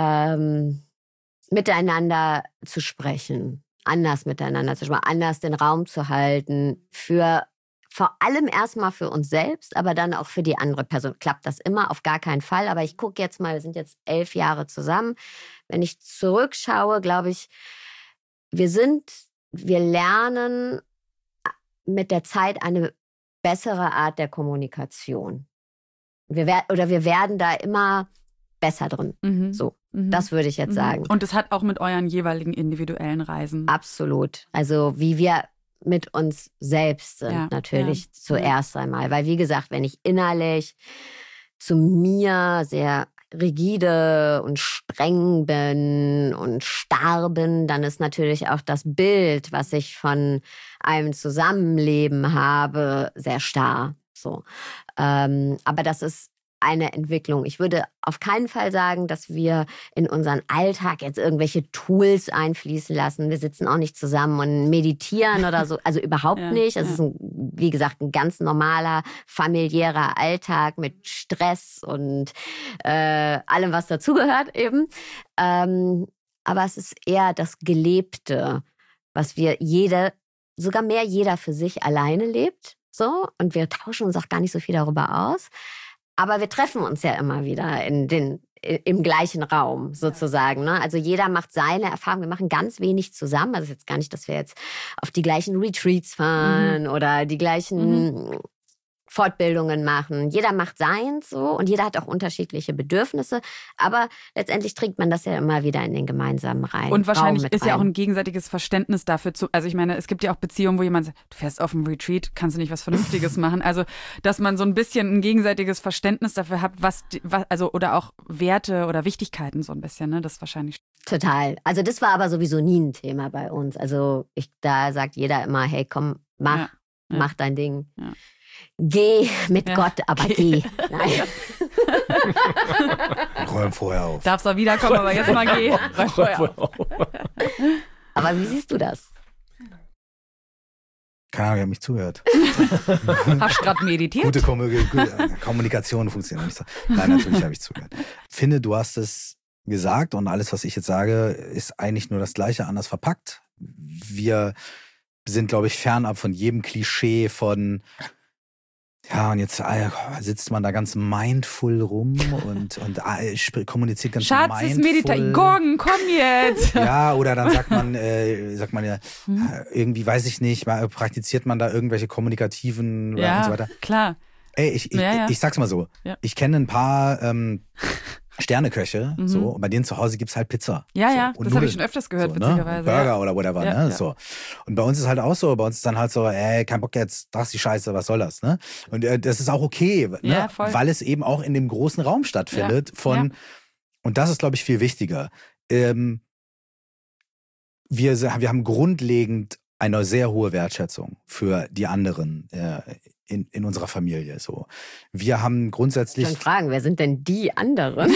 miteinander zu sprechen, anders miteinander zu sprechen, anders den Raum zu halten, vor allem erstmal für uns selbst, aber dann auch für die andere Person. Klappt das immer? Auf gar keinen Fall. Aber ich gucke jetzt mal, wir sind jetzt 11 Jahre zusammen. Wenn ich zurückschaue, glaube ich, wir lernen mit der Zeit eine bessere Art der Kommunikation. Wir werden da immer besser drin. Das würde ich jetzt sagen. Und das hat auch mit euren jeweiligen individuellen Reisen. Absolut. Also wie wir mit uns selbst sind, natürlich zuerst einmal. Weil wie gesagt, wenn ich innerlich zu mir sehr rigide und streng bin und starr bin, dann ist natürlich auch das Bild, was ich von einem Zusammenleben habe, sehr starr. So. Aber das ist eine Entwicklung. Ich würde auf keinen Fall sagen, dass wir in unseren Alltag jetzt irgendwelche Tools einfließen lassen. Wir sitzen auch nicht zusammen und meditieren oder so. Also überhaupt nicht. Es ist, wie gesagt, ein ganz normaler, familiärer Alltag mit Stress und allem, was dazugehört eben. Aber es ist eher das Gelebte, was wir sogar mehr jeder für sich alleine lebt. So. Und wir tauschen uns auch gar nicht so viel darüber aus. Aber wir treffen uns ja immer wieder im gleichen Raum sozusagen. Ne? Also jeder macht seine Erfahrungen. Wir machen ganz wenig zusammen. Also es ist jetzt gar nicht, dass wir jetzt auf die gleichen Retreats fahren oder die gleichen Fortbildungen machen. Jeder macht seins so und jeder hat auch unterschiedliche Bedürfnisse. Aber letztendlich trägt man das ja immer wieder in den gemeinsamen Raum. Und wahrscheinlich ist ja auch ein gegenseitiges Verständnis dafür also ich meine, es gibt ja auch Beziehungen, wo jemand sagt, du fährst auf ein Retreat, kannst du nicht was Vernünftiges machen. Also, dass man so ein bisschen ein gegenseitiges Verständnis dafür hat, oder auch Werte oder Wichtigkeiten so ein bisschen, ne? Das ist wahrscheinlich. Total. Also das war aber sowieso nie ein Thema bei uns. Also da sagt jeder immer, hey, komm, mach dein Ding. Ja. Geh mit Gott, aber geh. Nein. Räum vorher auf. Darfst auch wiederkommen, aber jetzt mal geh. Räum vorher auf. Aber wie siehst du das? Keine Ahnung, ich habe mich zugehört. Hast du gerade meditiert? Gute Kommunikation funktioniert nicht so. Nein, natürlich habe ich zugehört. Ich finde, du hast es gesagt und alles, was ich jetzt sage, ist eigentlich nur das Gleiche, anders verpackt. Wir sind, glaube ich, fernab von jedem Klischee von und jetzt sitzt man da ganz mindful rum und kommuniziert ganz Schatz, mindful. Schatz, ist Meditation. Gordon, komm jetzt. Ja, oder dann sagt man ja, irgendwie, weiß ich nicht, praktiziert man da irgendwelche kommunikativen und so weiter. Klar. Ey, ich sag's mal so. Ja. Ich kenne ein paar Sterneköche, so, und bei denen zu Hause gibt's halt Pizza. Ja, so, das habe ich schon öfters gehört, so, witzigerweise. Ne? Burger oder whatever, ne? So. Und bei uns ist halt auch so, bei uns ist dann halt so, kein Bock jetzt, das ist die Scheiße, was soll das, ne? Und das ist auch okay, ne? Ja, voll. Weil es eben auch in dem großen Raum stattfindet und das ist, glaube ich, viel wichtiger. Wir haben grundlegend eine sehr hohe Wertschätzung für die anderen in unserer Familie. So. Wir haben grundsätzlich... Schon fragen, wer sind denn die anderen?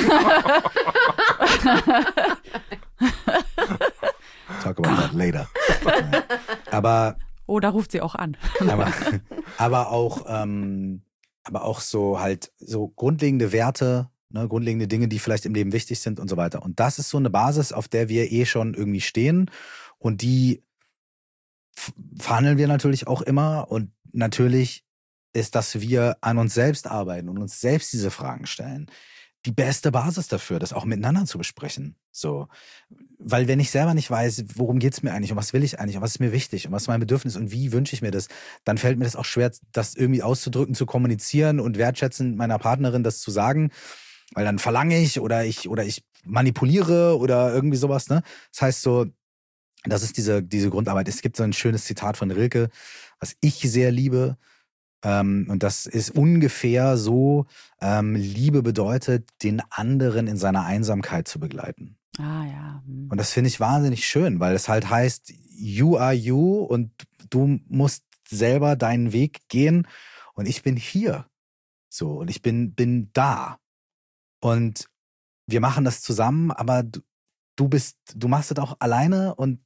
Talk about that later. Aber... Oh, da ruft sie auch an. aber auch so halt so grundlegende Werte, ne, grundlegende Dinge, die vielleicht im Leben wichtig sind und so weiter. Und das ist so eine Basis, auf der wir schon irgendwie stehen. Und die verhandeln wir natürlich auch immer. Und natürlich ist, dass wir an uns selbst arbeiten und uns selbst diese Fragen stellen, die beste Basis dafür, das auch miteinander zu besprechen. So. Weil wenn ich selber nicht weiß, worum geht's mir eigentlich und was will ich eigentlich und was ist mir wichtig und was ist mein Bedürfnis und wie wünsche ich mir das, dann fällt mir das auch schwer, das irgendwie auszudrücken, zu kommunizieren und wertschätzend meiner Partnerin das zu sagen. Weil dann verlange ich oder ich manipuliere oder irgendwie sowas. Ne? Das heißt so, das ist diese Grundarbeit. Es gibt so ein schönes Zitat von Rilke, was ich sehr liebe. Und das ist ungefähr so, Liebe bedeutet, den anderen in seiner Einsamkeit zu begleiten. Ah ja. Und das finde ich wahnsinnig schön, weil es halt heißt, you are you und du musst selber deinen Weg gehen und ich bin hier. So, und ich bin da. Und wir machen das zusammen, aber du machst das auch alleine und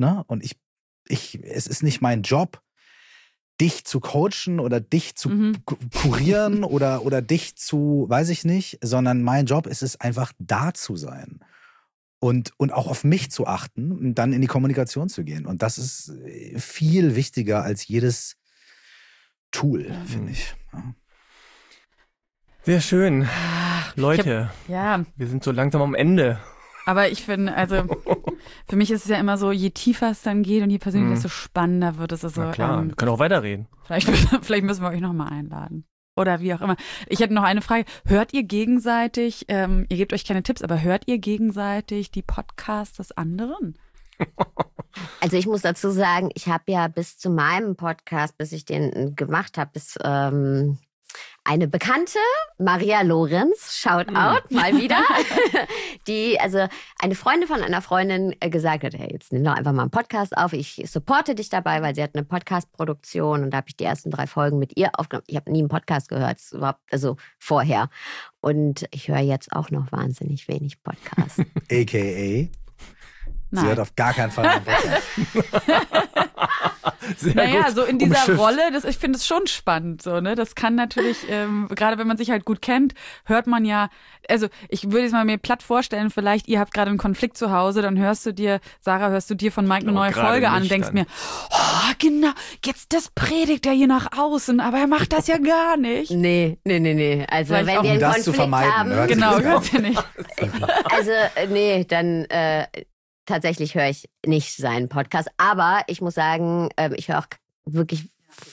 es ist nicht mein Job, dich zu coachen oder dich zu kurieren oder dich zu, weiß ich nicht, sondern mein Job ist es einfach, da zu sein und auch auf mich zu achten und dann in die Kommunikation zu gehen. Und das ist viel wichtiger als jedes Tool, finde ich. Ja. Sehr schön. Leute, wir sind so langsam am Ende. Aber ich finde, also für mich ist es ja immer so, je tiefer es dann geht und je persönlicher, desto spannender wird es. Also, na klar, wir können auch weiterreden. Vielleicht müssen wir euch nochmal einladen. Oder wie auch immer. Ich hätte noch eine Frage. Hört ihr gegenseitig, ihr gebt euch keine Tipps, aber hört ihr gegenseitig die Podcasts des anderen? Also ich muss dazu sagen, ich habe ja bis zu meinem Podcast, bis ich den gemacht habe, eine Bekannte, Maria Lorenz, Shoutout mal wieder, die, also eine Freundin von einer Freundin gesagt hat, hey, jetzt nimm doch einfach mal einen Podcast auf, ich supporte dich dabei, weil sie hat eine Podcast-Produktion und da habe ich die ersten 3 Folgen mit ihr aufgenommen. Ich habe nie einen Podcast gehört, also vorher. Und ich höre jetzt auch noch wahnsinnig wenig Podcasts. AKA? Sie hört auf gar keinen Fall einen Podcast. Naja, so in dieser Rolle, ich finde es schon spannend. So, ne? Das kann natürlich, gerade wenn man sich halt gut kennt, hört man ja, also ich würde es mal mir platt vorstellen, vielleicht ihr habt gerade einen Konflikt zu Hause, dann hörst du dir von Mike eine neue Folge an und denkst mir, oh, genau, jetzt das predigt er hier nach außen, aber er macht das ja gar nicht. Nee. Also vielleicht wenn wir einen das Konflikt zu vermeiden, haben. Genau, hört ihr nicht. Also nee, dann tatsächlich höre ich nicht seinen Podcast. Aber ich muss sagen, ich höre auch wirklich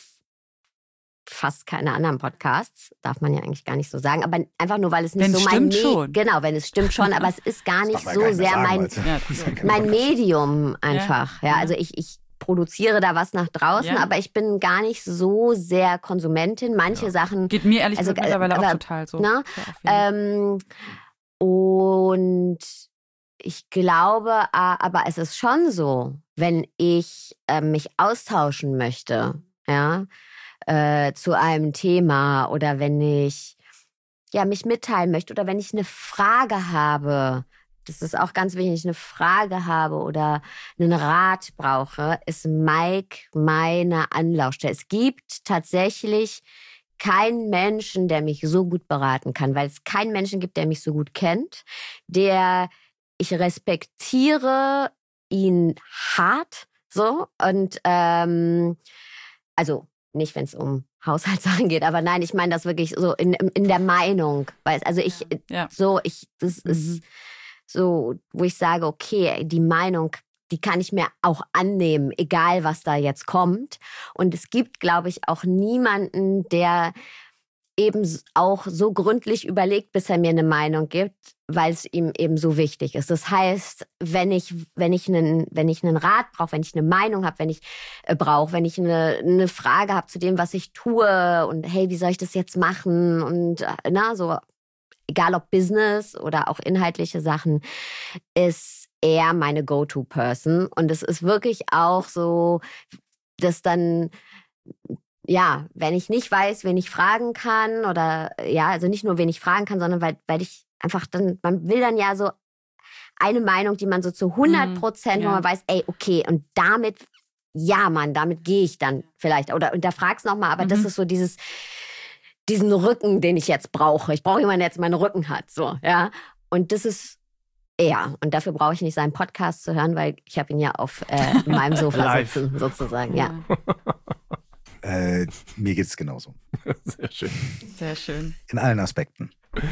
fast keine anderen Podcasts. Darf man ja eigentlich gar nicht so sagen. Aber einfach nur, weil es nicht so mein schon. Genau, wenn es stimmt schon. Aber es ist gar nicht so sehr mein Medium einfach. Ja, also ich produziere da was nach draußen, aber ich bin gar nicht so sehr Konsumentin. Manche Sachen... Geht mir ehrlich gesagt mittlerweile auch total so. Und ich glaube, aber es ist schon so, wenn ich mich austauschen möchte, zu einem Thema oder wenn ich mich mitteilen möchte oder wenn ich eine Frage habe, das ist auch ganz wichtig, eine Frage habe oder einen Rat brauche, ist Mike meine Anlaufstelle. Es gibt tatsächlich keinen Menschen, der mich so gut beraten kann, weil es keinen Menschen gibt, der mich so gut kennt, ich respektiere ihn hart, so, und also nicht, wenn es um Haushaltssachen geht, aber nein, ich meine das wirklich so in der Meinung, weil also das ist so, wo ich sage, okay, die Meinung, die kann ich mir auch annehmen, egal was da jetzt kommt. Und es gibt, glaube ich, auch niemanden, der eben auch so gründlich überlegt, bis er mir eine Meinung gibt, weil es ihm eben so wichtig ist. Das heißt, wenn ich einen Rat brauche, wenn ich eine Meinung habe, wenn ich eine Frage habe zu dem, was ich tue und hey, wie soll ich das jetzt machen und so, egal ob Business oder auch inhaltliche Sachen, ist er meine Go-To-Person. Und es ist wirklich auch so, dass dann wenn ich nicht weiß, wen ich fragen kann oder also nicht nur wen ich fragen kann, sondern weil ich einfach dann, man will dann ja so eine Meinung, die man so zu 100%, wo man weiß, ey, okay, und damit, damit gehe ich dann vielleicht. Oder unterfrag's nochmal, aber das ist so diesen Rücken, den ich jetzt brauche. Ich brauche jemanden, der jetzt meinen Rücken hat, so, ja. Und das ist und dafür brauche ich nicht seinen Podcast zu hören, weil ich habe ihn ja auf meinem Sofa sitzen, sozusagen, ja. Mir geht es genauso. Sehr schön. Sehr schön. In allen Aspekten.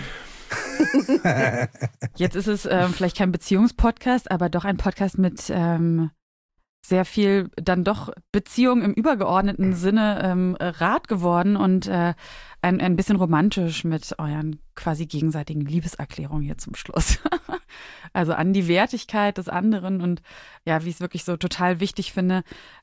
Jetzt ist es vielleicht kein Beziehungspodcast, aber doch ein Podcast mit sehr viel dann doch Beziehung im übergeordneten Sinne Rat geworden und ein bisschen romantisch mit euren quasi gegenseitigen Liebeserklärungen hier zum Schluss. Also an die Wertigkeit des anderen und wie ich es wirklich so total wichtig finde,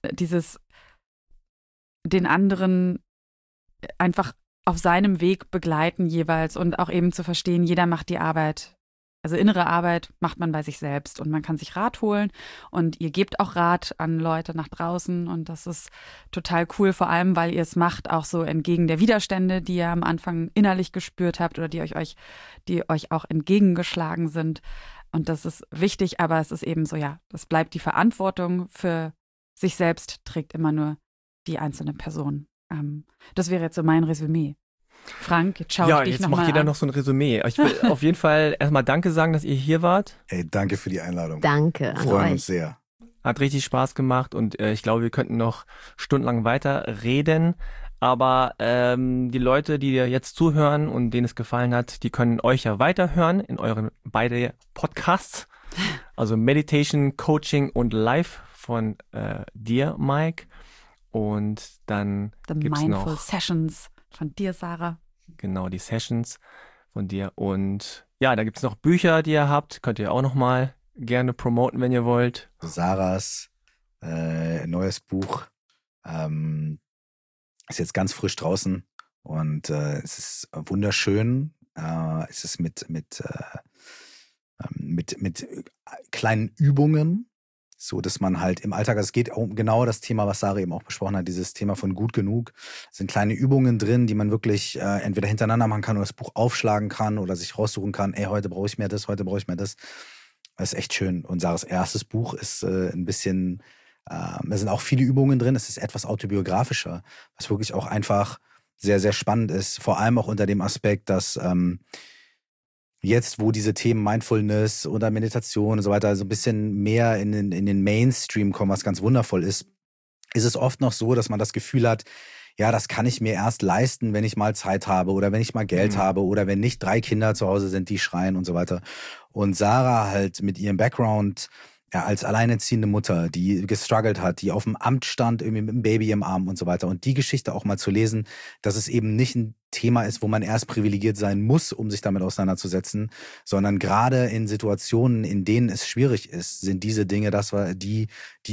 den anderen einfach auf seinem Weg begleiten jeweils und auch eben zu verstehen, jeder macht die Arbeit. Also innere Arbeit macht man bei sich selbst und man kann sich Rat holen und ihr gebt auch Rat an Leute nach draußen und das ist total cool, vor allem, weil ihr es macht, auch so entgegen der Widerstände, die ihr am Anfang innerlich gespürt habt oder die euch auch entgegengeschlagen sind und das ist wichtig, aber es ist eben so, das bleibt die Verantwortung für sich selbst, trägt immer nur die einzelne Person. Das wäre jetzt so mein Resümee. Frank, jetzt schau ich dich nochmal an. Ja, jetzt macht jeder noch so ein Resümee. Ich will auf jeden Fall erstmal Danke sagen, dass ihr hier wart. Ey, danke für die Einladung. Danke. Freuen uns sehr. Hat richtig Spaß gemacht und ich glaube, wir könnten noch stundenlang weiter reden. Aber die Leute, die jetzt zuhören und denen es gefallen hat, die können euch ja weiterhören in euren beide Podcasts. Also Meditation, Coaching und Life von dir, Mike. Und dann gibt's noch Mindful Sessions von dir, Sarah. Genau, die Sessions von dir. Und da gibt es noch Bücher, die ihr habt. Könnt ihr auch noch mal gerne promoten, wenn ihr wollt. Sarahs neues Buch ist jetzt ganz frisch draußen und es ist wunderschön. Es ist mit kleinen Übungen, so dass man halt im Alltag, also es geht um genau das Thema, was Sarah eben auch besprochen hat, dieses Thema von gut genug. Es sind kleine Übungen drin, die man wirklich entweder hintereinander machen kann oder das Buch aufschlagen kann oder sich raussuchen kann, heute brauche ich mehr das, heute brauche ich mehr das. Das ist echt schön. Und Sarahs erstes Buch ist ein bisschen, da sind auch viele Übungen drin, es ist etwas autobiografischer, was wirklich auch einfach sehr, sehr spannend ist. Vor allem auch unter dem Aspekt, dass jetzt, wo diese Themen Mindfulness oder Meditation und so weiter so ein bisschen mehr in den Mainstream kommen, was ganz wundervoll ist es oft noch so, dass man das Gefühl hat, das kann ich mir erst leisten, wenn ich mal Zeit habe oder wenn ich mal Geld habe oder wenn nicht 3 Kinder zu Hause sind, die schreien und so weiter. Und Sarah halt mit ihrem Background als alleinerziehende Mutter, die gestruggelt hat, die auf dem Amt stand, irgendwie mit einem Baby im Arm und so weiter. Und die Geschichte auch mal zu lesen, dass es eben nicht ein Thema ist, wo man erst privilegiert sein muss, um sich damit auseinanderzusetzen, sondern gerade in Situationen, in denen es schwierig ist, sind diese Dinge, die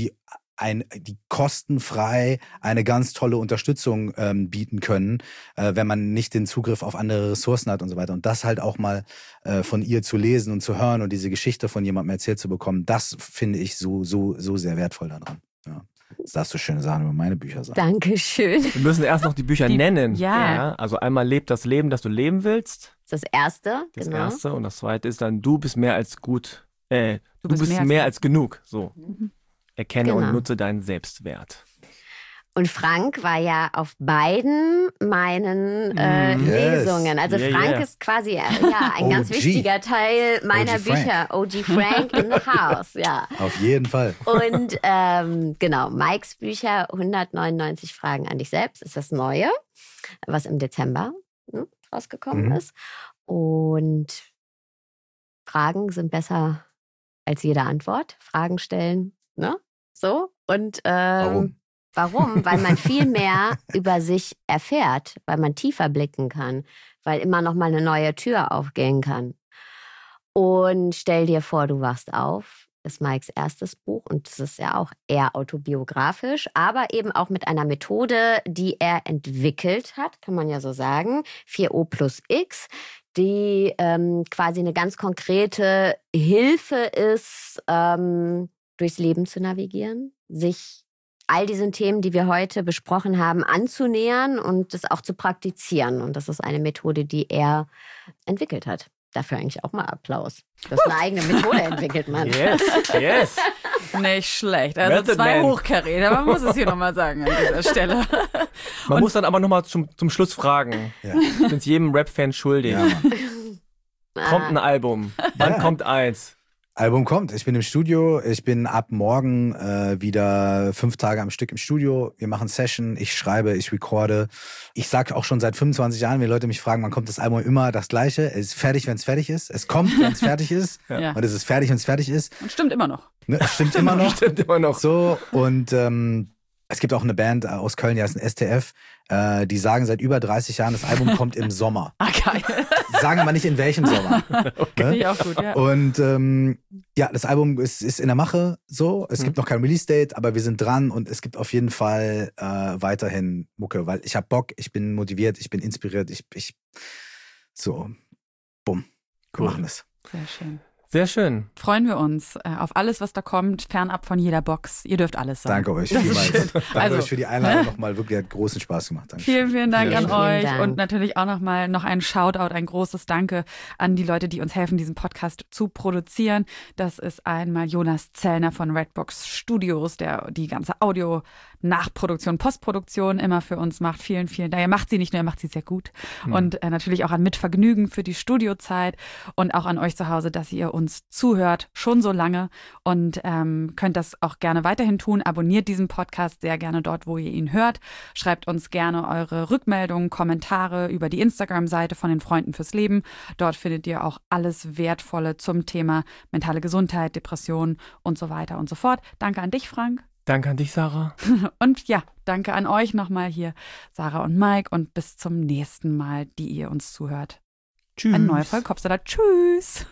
kostenfrei eine ganz tolle Unterstützung bieten können, wenn man nicht den Zugriff auf andere Ressourcen hat und so weiter. Und das halt auch mal von ihr zu lesen und zu hören und diese Geschichte von jemandem erzählt zu bekommen, das finde ich so sehr wertvoll daran. Ja. Das darfst du schöne Sachen über meine Bücher sagen. Dankeschön. Wir müssen erst noch die Bücher nennen. Ja. Also einmal Leb das Leben, das du leben willst. Das Erste, Das genau. Erste. Und das Zweite ist dann, du bist mehr als gut. Du bist mehr mehr als genug. So. Erkenne Genau. und nutze deinen Selbstwert. Und Frank war ja auf beiden meinen Lesungen. Also Frank ist quasi ein ganz wichtiger Teil meiner OG Frank. Bücher. OG Frank in the house, ja. Auf jeden Fall. Und genau, Mikes Bücher 199 Fragen an dich selbst ist das Neue, was im Dezember rausgekommen ist. Und Fragen sind besser als jede Antwort. Fragen stellen, ne? So. Und Warum? Warum? Weil man viel mehr über sich erfährt, weil man tiefer blicken kann, weil immer noch mal eine neue Tür aufgehen kann. Und stell dir vor, du wachst auf, ist Mikes erstes Buch und es ist ja auch eher autobiografisch, aber eben auch mit einer Methode, die er entwickelt hat, kann man ja so sagen, 4O plus X, die quasi eine ganz konkrete Hilfe ist, durchs Leben zu navigieren, sich all diesen Themen, die wir heute besprochen haben, anzunähern und das auch zu praktizieren. Und das ist eine Methode, die er entwickelt hat. Dafür eigentlich auch mal Applaus. Das ist eine eigene Methode entwickelt, Mann. Yes. Nicht schlecht. Also Method 2 Man. Hochkaräter, man muss es hier nochmal sagen an dieser Stelle. Man muss dann aber nochmal zum Schluss fragen. Ja. Ich bin's jedem Rap-Fan schuldig. Ja, Kommt ein Album? Wann kommt eins? Album kommt. Ich bin im Studio. Ich bin ab morgen wieder 5 Tage am Stück im Studio. Wir machen Session. Ich schreibe, ich recorde. Ich sage auch schon seit 25 Jahren, wenn Leute mich fragen, wann kommt das Album, immer das Gleiche. Es ist fertig, wenn es fertig ist. Es kommt, wenn es fertig ist. Ja. Und es ist fertig, wenn es fertig ist. Und stimmt immer noch. Ne? Es stimmt immer noch. Stimmt immer noch. So, und es gibt auch eine Band aus Köln, die heißt ein STF. Die sagen seit über 30 Jahren, das Album kommt im Sommer. Ah, geil. Sagen aber nicht in welchem Sommer. Finde ich auch gut, ja. Und das Album ist in der Mache so. Es gibt noch kein Release-Date, aber wir sind dran und es gibt auf jeden Fall weiterhin Mucke, weil ich habe Bock, ich bin motiviert, ich bin inspiriert, bumm, wir machen es. Sehr schön. Sehr schön. Freuen wir uns auf alles, was da kommt, fernab von jeder Box. Ihr dürft alles sagen. Danke euch Das ist vielmals. schön. Danke euch für die Einladung nochmal. Wirklich hat großen Spaß gemacht. Danke. Vielen Dank an Vielen euch Dank. und natürlich auch noch ein Shoutout, ein großes Danke an die Leute, die uns helfen, diesen Podcast zu produzieren. Das ist einmal Jonas Zellner von Redbox Studios, der die ganze Audio-Nachproduktion, Postproduktion immer für uns macht. Vielen Dank. Er macht sie nicht nur, er macht sie sehr gut. Und natürlich auch an Mitvergnügen für die Studiozeit und auch an euch zu Hause, dass ihr uns zuhört, schon so lange und könnt das auch gerne weiterhin tun. Abonniert diesen Podcast sehr gerne dort, wo ihr ihn hört. Schreibt uns gerne eure Rückmeldungen, Kommentare über die Instagram-Seite von den Freunden fürs Leben. Dort findet ihr auch alles Wertvolle zum Thema mentale Gesundheit, Depression und so weiter und so fort. Danke an dich, Frank. Danke an dich, Sarah. Und ja, danke an euch nochmal hier, Sarah und Mike. Und bis zum nächsten Mal, die ihr uns zuhört. Tschüss. Eine neue Folge Kopfsalat. Tschüss.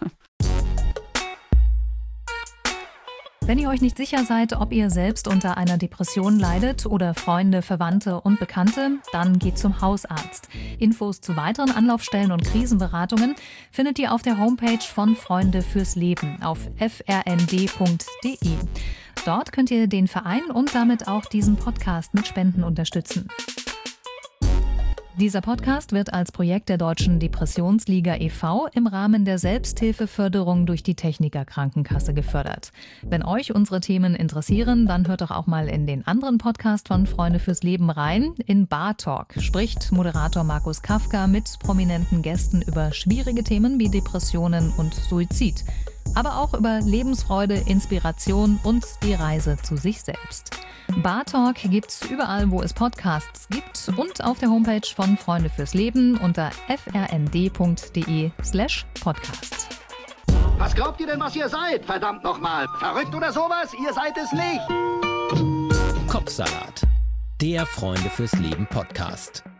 Wenn ihr euch nicht sicher seid, ob ihr selbst unter einer Depression leidet oder Freunde, Verwandte und Bekannte, dann geht zum Hausarzt. Infos zu weiteren Anlaufstellen und Krisenberatungen findet ihr auf der Homepage von Freunde fürs Leben auf frnd.de. Dort könnt ihr den Verein und damit auch diesen Podcast mit Spenden unterstützen. Dieser Podcast wird als Projekt der Deutschen Depressionsliga e.V. im Rahmen der Selbsthilfeförderung durch die Techniker Krankenkasse gefördert. Wenn euch unsere Themen interessieren, dann hört doch auch mal in den anderen Podcast von Freunde fürs Leben rein. In Bar Talk spricht Moderator Markus Kafka mit prominenten Gästen über schwierige Themen wie Depressionen und Suizid. Aber auch über Lebensfreude, Inspiration und die Reise zu sich selbst. Bar Talk gibt's überall, wo es Podcasts gibt und auf der Homepage von Freunde fürs Leben unter frnd.de/podcast. Was glaubt ihr denn, was ihr seid? Verdammt nochmal. Verrückt oder sowas? Ihr seid es nicht. Kopfsalat, der Freunde fürs Leben Podcast.